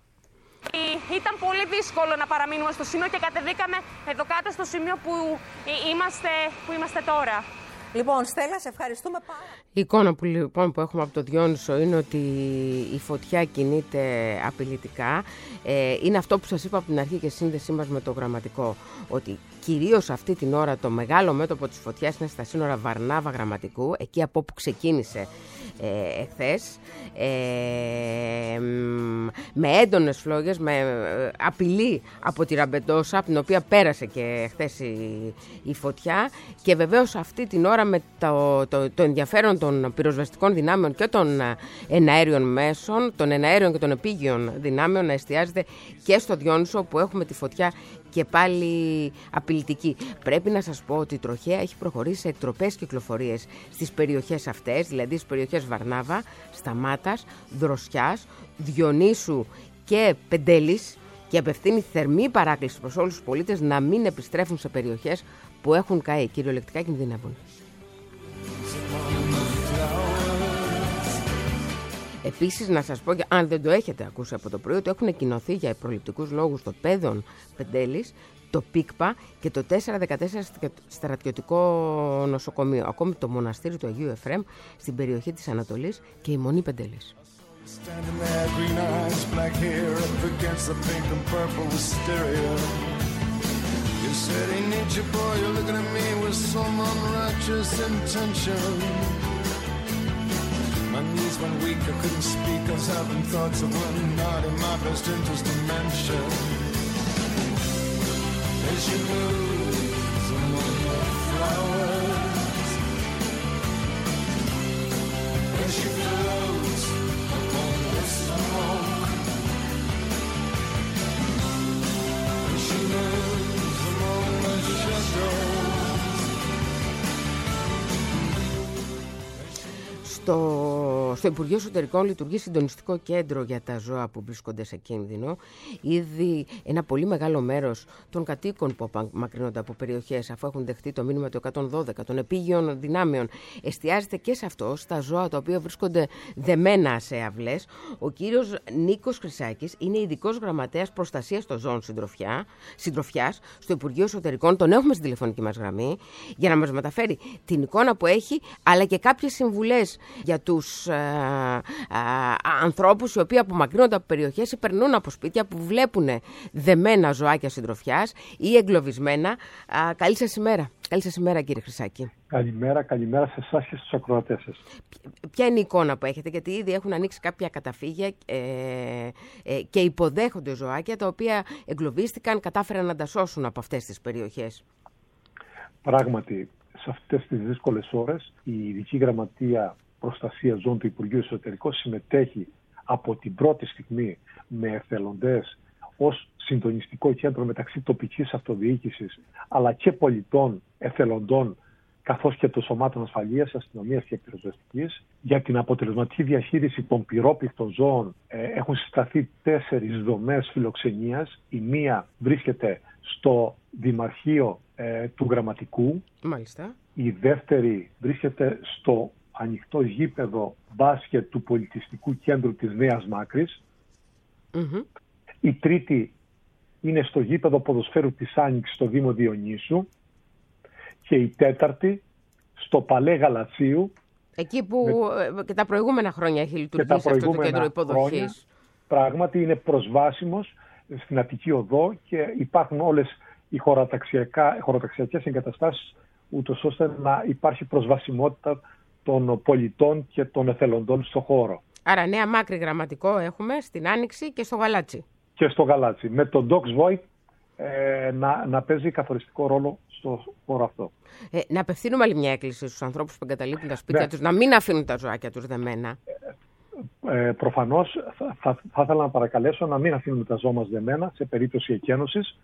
Ήταν πολύ δύσκολο να παραμείνουμε στο σημείο και κατεβήκαμε εδώ κάτω στο σημείο που είμαστε, που είμαστε τώρα. Λοιπόν, Στέλλα, σε ευχαριστούμε πάρα. Η εικόνα που, λοιπόν, που έχουμε από το Διόνυσο είναι ότι η φωτιά κινείται απειλητικά. Ε, είναι αυτό που σας είπα από την αρχή και σύνδεσή μας με το γραμματικό, ότι κυρίως αυτή την ώρα το μεγάλο μέτωπο της φωτιάς είναι στα σύνορα Βαρνάβα Γραμματικού, εκεί από όπου ξεκίνησε ε, εχθές, ε, με έντονες φλόγες, με απειλή από τη Ραμπεντόσα, από την οποία πέρασε και χθες η, η φωτιά, και βεβαίως αυτή την ώρα με το, το, το ενδιαφέρον των πυροσβεστικών δυνάμεων και των εναέριων μέσων, των εναέριων και των επίγειων δυνάμεων να εστιάζεται και στο Διόνυσο, που έχουμε τη φωτιά και πάλι απειλητική. Πρέπει να σας πω ότι η τροχέα έχει προχωρήσει σε εκτροπές κυκλοφορίες στις περιοχές αυτές, δηλαδή στις περιοχές Βαρνάβα, Σταμάτας, Δροσιάς, Διονύσου και Πεντέλης, και απευθύνει θερμή παράκληση προς όλους τους πολίτες να μην επιστρέφουν σε περιοχές που έχουν καεί, κυριολεκτικά κινδυνεύουν. Επίσης, να σας πω, αν δεν το έχετε ακούσει από το πρωί, ότι έχουν εκκοινωθεί για προληπτικούς λόγους το Πέδον Πεντέλης, το Πίκπα και το τετρακόσια δεκατέσσερα στρατιωτικό νοσοκομείο. Ακόμη το μοναστήρι του Αγίου Εφραίμ στην περιοχή της Ανατολής και η Μονή Πεντέλης. My knees went weak, I couldn't speak, I was having thoughts that were not in my best interest to mention. As you lose among the flowers, as you float among the smoke, as you lose among the shadows. Στο, στο Υπουργείο Εσωτερικών λειτουργεί συντονιστικό κέντρο για τα ζώα που βρίσκονται σε κίνδυνο. Ήδη ένα πολύ μεγάλο μέρος των κατοίκων που απομακρύνονται από περιοχές, αφού έχουν δεχτεί το μήνυμα του εκατόν δώδεκα των επίγειων δυνάμεων, εστιάζεται και σε αυτό, στα ζώα τα οποία βρίσκονται δεμένα σε αυλές. Ο κύριος Νίκος Χρυσάκης είναι ειδικός γραμματέας προστασίας των ζώων συντροφιάς στο Υπουργείο Εσωτερικών. Τον έχουμε στην τηλεφωνική μας γραμμή για να μας μεταφέρει την εικόνα που έχει, αλλά και κάποιες συμβουλές για τους α, α, ανθρώπους οι οποίοι απομακρύνονται από περιοχές ή περνούν από σπίτια που βλέπουν δεμένα ζωάκια συντροφιάς ή εγκλωβισμένα. Α, καλή σας ημέρα. Καλή σας ημέρα, κύριε Χρυσάκη. Καλημέρα, καλημέρα σε εσάς και στους ακροατές σας. Ποια είναι η εικόνα που έχετε, γιατί ήδη έχουν ανοίξει κάποια καταφύγια ε, ε, και υποδέχονται ζωάκια τα οποία εγκλωβίστηκαν, κατάφεραν να τα σώσουν από αυτές τις περιοχές. Πράγματι, σε αυτές τις δύσκολες ώρες η Ειδική Γραμματεία Προστασίας Ζώων του Υπουργείου Εσωτερικών συμμετέχει από την πρώτη στιγμή με εθελοντές ως συντονιστικό κέντρο μεταξύ τοπικής αυτοδιοίκησης αλλά και πολιτών, εθελοντών, καθώς και των σωμάτων ασφαλείας, αστυνομίας και πυροσβεστικής. Για την αποτελεσματική διαχείριση των πυρόπληκτων ζώων ε, έχουν συσταθεί τέσσερις δομές φιλοξενίας. Η μία βρίσκεται στο Δημαρχείο ε, του Γραμματικού. Μάλιστα. Η δεύτερη βρίσκεται στο ανοιχτό γήπεδο μπάσκετ του Πολιτιστικού Κέντρου της Νέας Μάκρης. Mm-hmm. Η τρίτη είναι στο γήπεδο ποδοσφαίρου της Άνοιξης στο Δήμο Διονύσου. Και η τέταρτη στο Παλέ Γαλατσίου. Εκεί που με... και τα προηγούμενα χρόνια έχει λειτουργήσει αυτό το κέντρο υποδοχής. Πράγματι είναι προσβάσιμος στην Αττική Οδό και υπάρχουν όλες οι χωροταξιακές εγκαταστάσεις, ούτως ώστε να υπάρχει προσβασιμότητα των πολιτών και των εθελοντών στο χώρο. Άρα Νέα Μάκρη γραμματικό έχουμε στην Άνοιξη και στο Γαλάτσι. Και στο Γαλάτσι. Με τον Docs Void ε, να, να παίζει καθοριστικό ρόλο στο χώρο αυτό. Ε, να απευθύνουμε άλλη μια έκκληση στους ανθρώπους που εγκαταλείπουν τα σπίτια ναι. τους, να μην αφήνουν τα ζωάκια τους δεμένα. Ε, προφανώς θα, θα, θα ήθελα να παρακαλέσω να μην αφήνουμε τα ζώα μας δεμένα σε περίπτωση εκένωσης.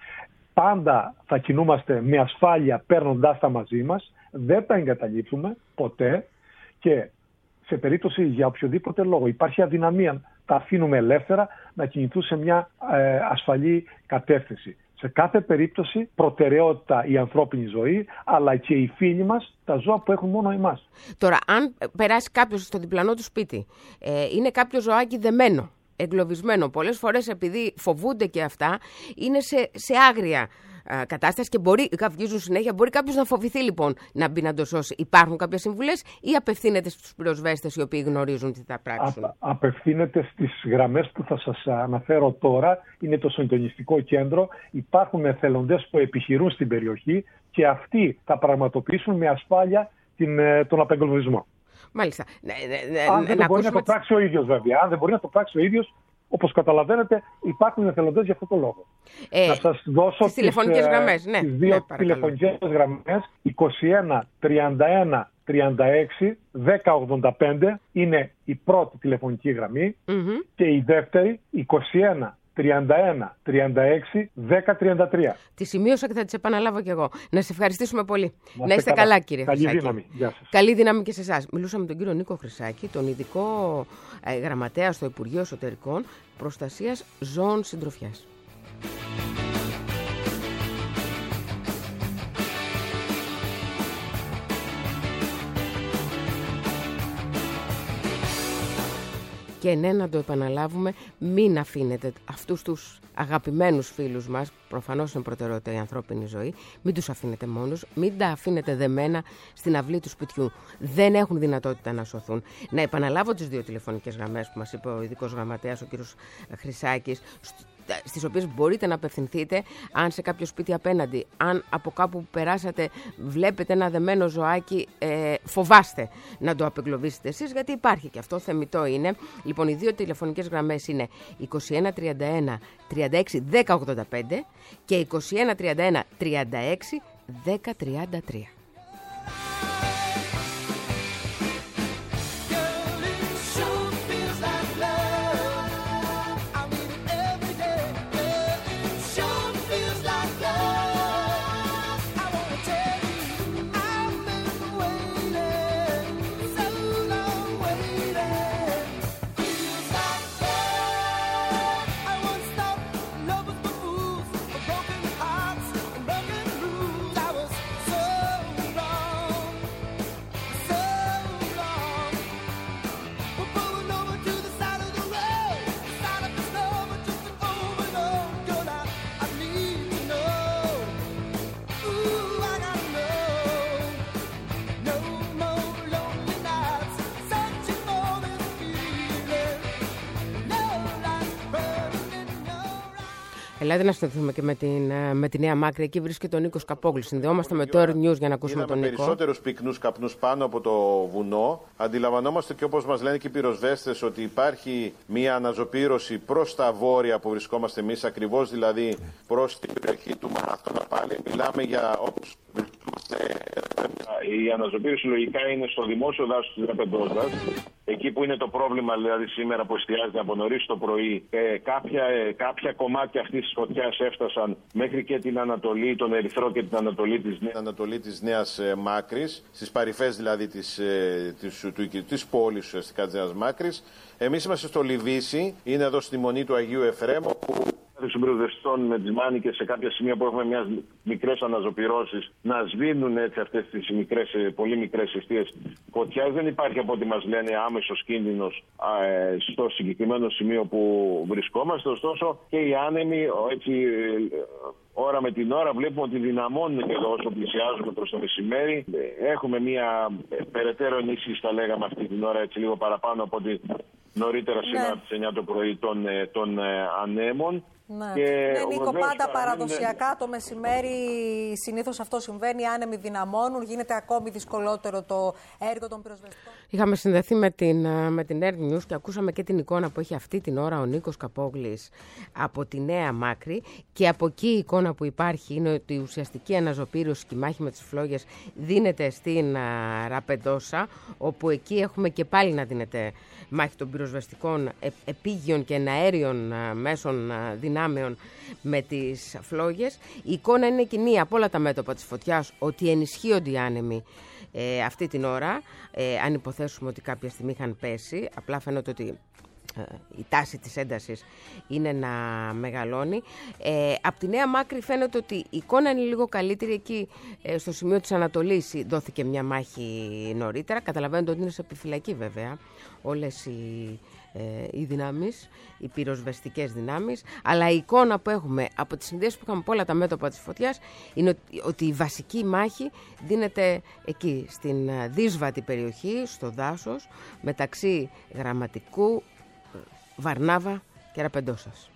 Πάντα θα κινούμαστε με ασφάλεια παίρνοντάς τα μαζί μας, δεν τα εγκαταλείπουμε ποτέ και σε περίπτωση για οποιοδήποτε λόγο υπάρχει αδυναμία, τα αφήνουμε ελεύθερα να κινηθούν σε μια ε, ασφαλή κατεύθυνση. Σε κάθε περίπτωση προτεραιότητα η ανθρώπινη ζωή, αλλά και οι φίλοι μας, τα ζώα που έχουν μόνο εμάς. Τώρα, αν περάσει κάποιος στο διπλανό του σπίτι, ε, είναι κάποιο ζωάκι δεμένο, εγκλωβισμένο, πολλές φορές επειδή φοβούνται και αυτά, είναι σε, σε άγρια α, κατάσταση και μπορεί, καυγίζουν συνέχεια, μπορεί κάποιος να φοβηθεί λοιπόν να μπει να το σώσει. Υπάρχουν κάποιες συμβουλές ή απευθύνεται στους πυροσβέστες οι οποίοι γνωρίζουν τι θα πράξουν? Α, απευθύνεται στις γραμμές που θα σας αναφέρω τώρα, είναι το συντονιστικό κέντρο, υπάρχουν εθελοντές που επιχειρούν στην περιοχή και αυτοί θα πραγματοποιήσουν με ασφάλεια την, τον απεγκλωβισμό. Μάλιστα. Αν δεν μπορεί να το πράξει ο ίδιος βέβαια. Αν δεν μπορεί να το πράξει ο ίδιος, όπως καταλαβαίνετε, υπάρχουν εθελοντές για αυτό το λόγο. Ε, να σας δώσω τις τηλεφωνικές ε, γραμμές. Ναι, τις δύο ναι, τηλεφωνικές γραμμές. είκοσι ένα τριάντα ένα τριάντα έξι δέκα ογδόντα πέντε είναι η πρώτη τηλεφωνική γραμμή mm-hmm. και η δεύτερη είκοσι ένα τριάντα ένα τριάντα έξι δέκα τριάντα τρία. Τη σημείωσα και θα τις επαναλάβω κι εγώ. Να σε ευχαριστήσουμε πολύ. Να, να είστε καλά, καλά κύριε Καλή Χρυσάκη. Δύναμη. Γεια σας. Καλή δύναμη και σε εσάς. Μιλούσαμε με τον κύριο Νίκο Χρυσάκη, τον ειδικό ε, γραμματέα στο Υπουργείο Εσωτερικών Προστασίας Ζώων Συντροφιάς. Και ναι, να το επαναλάβουμε, μην αφήνετε αυτούς τους αγαπημένους φίλους μας, προφανώς είναι προτεραιότητα η ανθρώπινη ζωή, μην τους αφήνετε μόνους, μην τα αφήνετε δεμένα στην αυλή του σπιτιού. Δεν έχουν δυνατότητα να σωθούν. Να επαναλάβω τις δύο τηλεφωνικές γραμμές που μας είπε ο ειδικός γραμματέας, ο κύριος Χρυσάκης, στις οποίες μπορείτε να απευθυνθείτε αν σε κάποιο σπίτι απέναντι, αν από κάπου που περάσατε βλέπετε ένα δεμένο ζωάκι, ε, φοβάστε να το απεγκλωβίσετε εσείς, γιατί υπάρχει και αυτό, θεμιτό είναι. Λοιπόν, οι δύο τηλεφωνικές γραμμές είναι είκοσι ένα τριάντα ένα τριάντα έξι δέκα ογδόντα πέντε και είκοσι ένα τριάντα ένα τριάντα έξι δέκα τριάντα τρία. Ελάτε να συνδεθούμε και με την, με τη Νέα Μάκρη. Εκεί βρίσκεται ο Νίκος Καπόγλου. Συνδεόμαστε με το Air News για να ακούσουμε τον Νίκο. Περισσότερους πυκνούς καπνούς πάνω από το βουνό. Αντιλαμβανόμαστε και όπως μας λένε και οι πυροσβέστες ότι υπάρχει μια αναζωπήρωση προς τα βόρεια που βρισκόμαστε εμείς, ακριβώς δηλαδή προς την περιοχή του Μαραθώνα πάλι. Μιλάμε για όπως βρισκόμαστε. Η αναζωπήρωση λογικά είναι στο δημόσιο δάσος της Ραπεντόζας. Εκεί που είναι το πρόβλημα, δηλαδή σήμερα που εστιάζεται από νωρίς το πρωί, ε, κάποια, ε, κάποια κομμάτια αυτής της φωτιάς έφτασαν μέχρι και την Ανατολή, τον Ερυθρό και την Ανατολή της, Νέα... Ανατολή της Νέας ε, Μάκρης, στις παρυφές δηλαδή της, ε, της, του, της πόλης ουσιαστικά της Νέας Μάκρης. Εμείς είμαστε στο Λιβύσι, είναι εδώ στη Μονή του Αγίου Εφρέμου. Τους των πυροσβεστών με τις μάνικες σε κάποια σημεία που έχουμε μιας μικρές αναζωπυρώσεις να σβήνουν έτσι αυτές τις μικρές, πολύ μικρές αιστείες φωτιάς. Δεν υπάρχει, από ό,τι μας λένε, άμεσος κίνδυνος ε, στο συγκεκριμένο σημείο που βρισκόμαστε. Ωστόσο και οι άνεμοι έτσι, ώρα με την ώρα βλέπουμε ότι δυναμώνουν και εδώ όσο πλησιάζουμε προς το μεσημέρι. Έχουμε μια περαιτέρω ενίσχυση, θα λέγαμε αυτή την ώρα, έτσι λίγο παραπάνω από ότι νωρίτερα σήμερα από τις εννιά το πρωί των, των ανέμων. Ναι, και ναι Νίκο, πάντα παραμένουν... παραδοσιακά το μεσημέρι συνήθως αυτό συμβαίνει, οι άνεμοι δυναμώνουν, γίνεται ακόμη δυσκολότερο το έργο των πυροσβεστών. Είχαμε συνδεθεί με την, με την Air News και ακούσαμε και την εικόνα που έχει αυτή την ώρα ο Νίκος Καπόγλης από τη Νέα Μάκρη, και από εκεί η εικόνα που υπάρχει είναι ότι η ουσιαστική αναζωπήρωση και η μάχη με τις φλόγες δίνεται στην α, Ραπεντόσα, όπου εκεί έχουμε και πάλι να δίνεται μάχη των πυροσβεστικών ε, επίγειων και εναέριων α, μέσων α, δυνάμεων με τις φλόγες. Η εικόνα είναι κοινή από όλα τα μέτωπα της φωτιάς, ότι ενισχύονται οι άνεμοι ε, αυτή την ώρα, ε, αν υποθέσουμε ότι κάποια στιγμή είχαν πέσει. Απλά φαίνεται ότι ε, η τάση της έντασης είναι να μεγαλώνει. Ε, από τη Νέα Μάκρη φαίνεται ότι η εικόνα είναι λίγο καλύτερη. Εκεί ε, στο σημείο της Ανατολής δόθηκε μια μάχη νωρίτερα. Καταλαβαίνετε ότι είναι σε επιφυλακή βέβαια όλες οι οι δυνάμεις, οι πυροσβεστικές δυνάμεις, αλλά η εικόνα που έχουμε από τις συνδέσεις που είχαμε από όλα τα μέτωπα της φωτιάς είναι ότι, ότι η βασική μάχη δίνεται εκεί, στην δύσβατη περιοχή, στο δάσος, μεταξύ Γραμματικού, Βαρνάβα και Ραπεντόσας.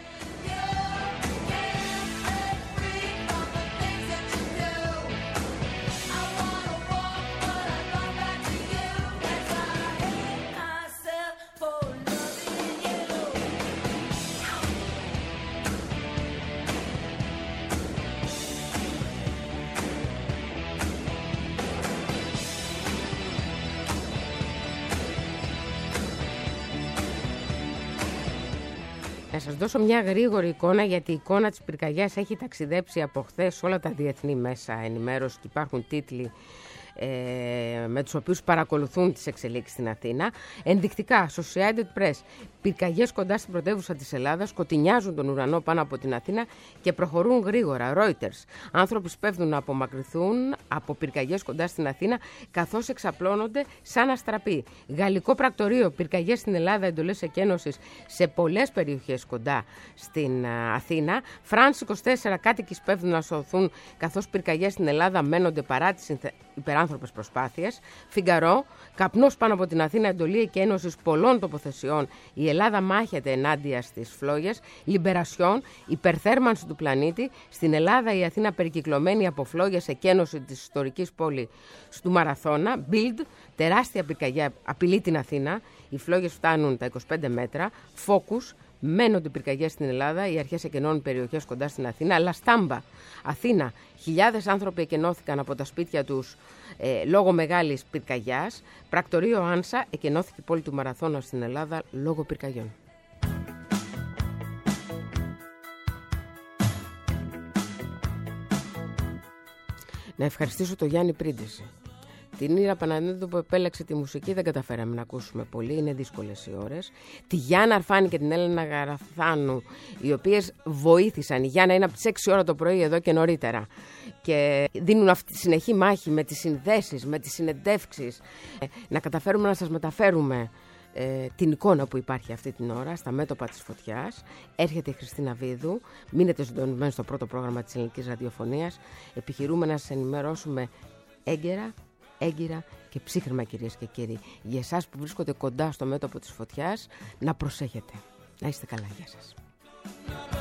Να σας δώσω μια γρήγορη εικόνα, γιατί η εικόνα της πυρκαγιάς έχει ταξιδέψει από χθες όλα τα διεθνή μέσα ενημέρωση και υπάρχουν τίτλοι ε, με τους οποίους παρακολουθούν τις εξελίξεις στην Αθήνα. Ενδεικτικά, Associated Press, πυρκαγιές κοντά στην πρωτεύουσα της Ελλάδας σκοτεινιάζουν τον ουρανό πάνω από την Αθήνα και προχωρούν γρήγορα. Reuters, άνθρωποι σπέβδουν να απομακρυνθούν από πυρκαγιές κοντά στην Αθήνα καθώς εξαπλώνονται σαν αστραπή. Γαλλικό πρακτορείο, πυρκαγιές στην Ελλάδα, εντολές εκένωσης σε πολλές περιοχές κοντά στην Αθήνα. France είκοσι τέσσερα, κάτοικοι σπέβδουν να σωθούν καθώς πυρκαγιές στην Ελλάδα μένονται παρά τις υπεράνθρωπες προσπάθειες. Φιγκαρό, καπνός πάνω από την Αθήνα, εντολή εκένωσης πολλών τοποθεσιών. Η Ελλάδα μάχεται ενάντια στις φλόγες. Λιμπερασιόν, υπερθέρμανση του πλανήτη. Στην Ελλάδα η Αθήνα περικυκλωμένη από φλόγες, εκένωση της ιστορικής πόλης του Μαραθώνα. Build, τεράστια πυρκαγιά απειλεί την Αθήνα. Οι φλόγες φτάνουν τα είκοσι πέντε μέτρα. Focus, μένονται πυρκαγιές στην Ελλάδα, οι αρχές εκενώνουν περιοχές κοντά στην Αθήνα. Λαστάμπα, Αθήνα, χιλιάδες άνθρωποι εκενώθηκαν από τα σπίτια τους ε, λόγω μεγάλης πυρκαγιάς. Πρακτορείο Άνσα, εκενώθηκε η πόλη του Μαραθώνα στην Ελλάδα λόγω πυρκαγιών. Να ευχαριστήσω τον Γιάννη Πρίντιση. Την Ήρα Παναγιώτου που επέλεξε τη μουσική δεν καταφέραμε να ακούσουμε πολύ, είναι δύσκολες οι ώρες. Τη Γιάννα Αρφάνη και την Έλενα Γαραθάνου, οι οποίες βοήθησαν. Η Γιάννα είναι από τις έξι ώρα το πρωί εδώ και νωρίτερα και δίνουν αυτή τη συνεχή μάχη με τις συνδέσεις, με τις συνεντεύξεις, να καταφέρουμε να σας μεταφέρουμε ε, την εικόνα που υπάρχει αυτή την ώρα στα μέτωπα της φωτιάς. Έρχεται η Χριστίνα Βίδου, μείνετε συντονισμένοι στο πρώτο πρόγραμμα της Ελληνικής Ραδιοφωνίας. Επιχειρούμε να σας ενημερώσουμε έγκαιρα, έγκυρα και ψύχραιμα, κυρίες και κύριοι. Για εσάς που βρίσκονται κοντά στο μέτωπο της φωτιάς, να προσέχετε. Να είστε καλά. Γεια σας.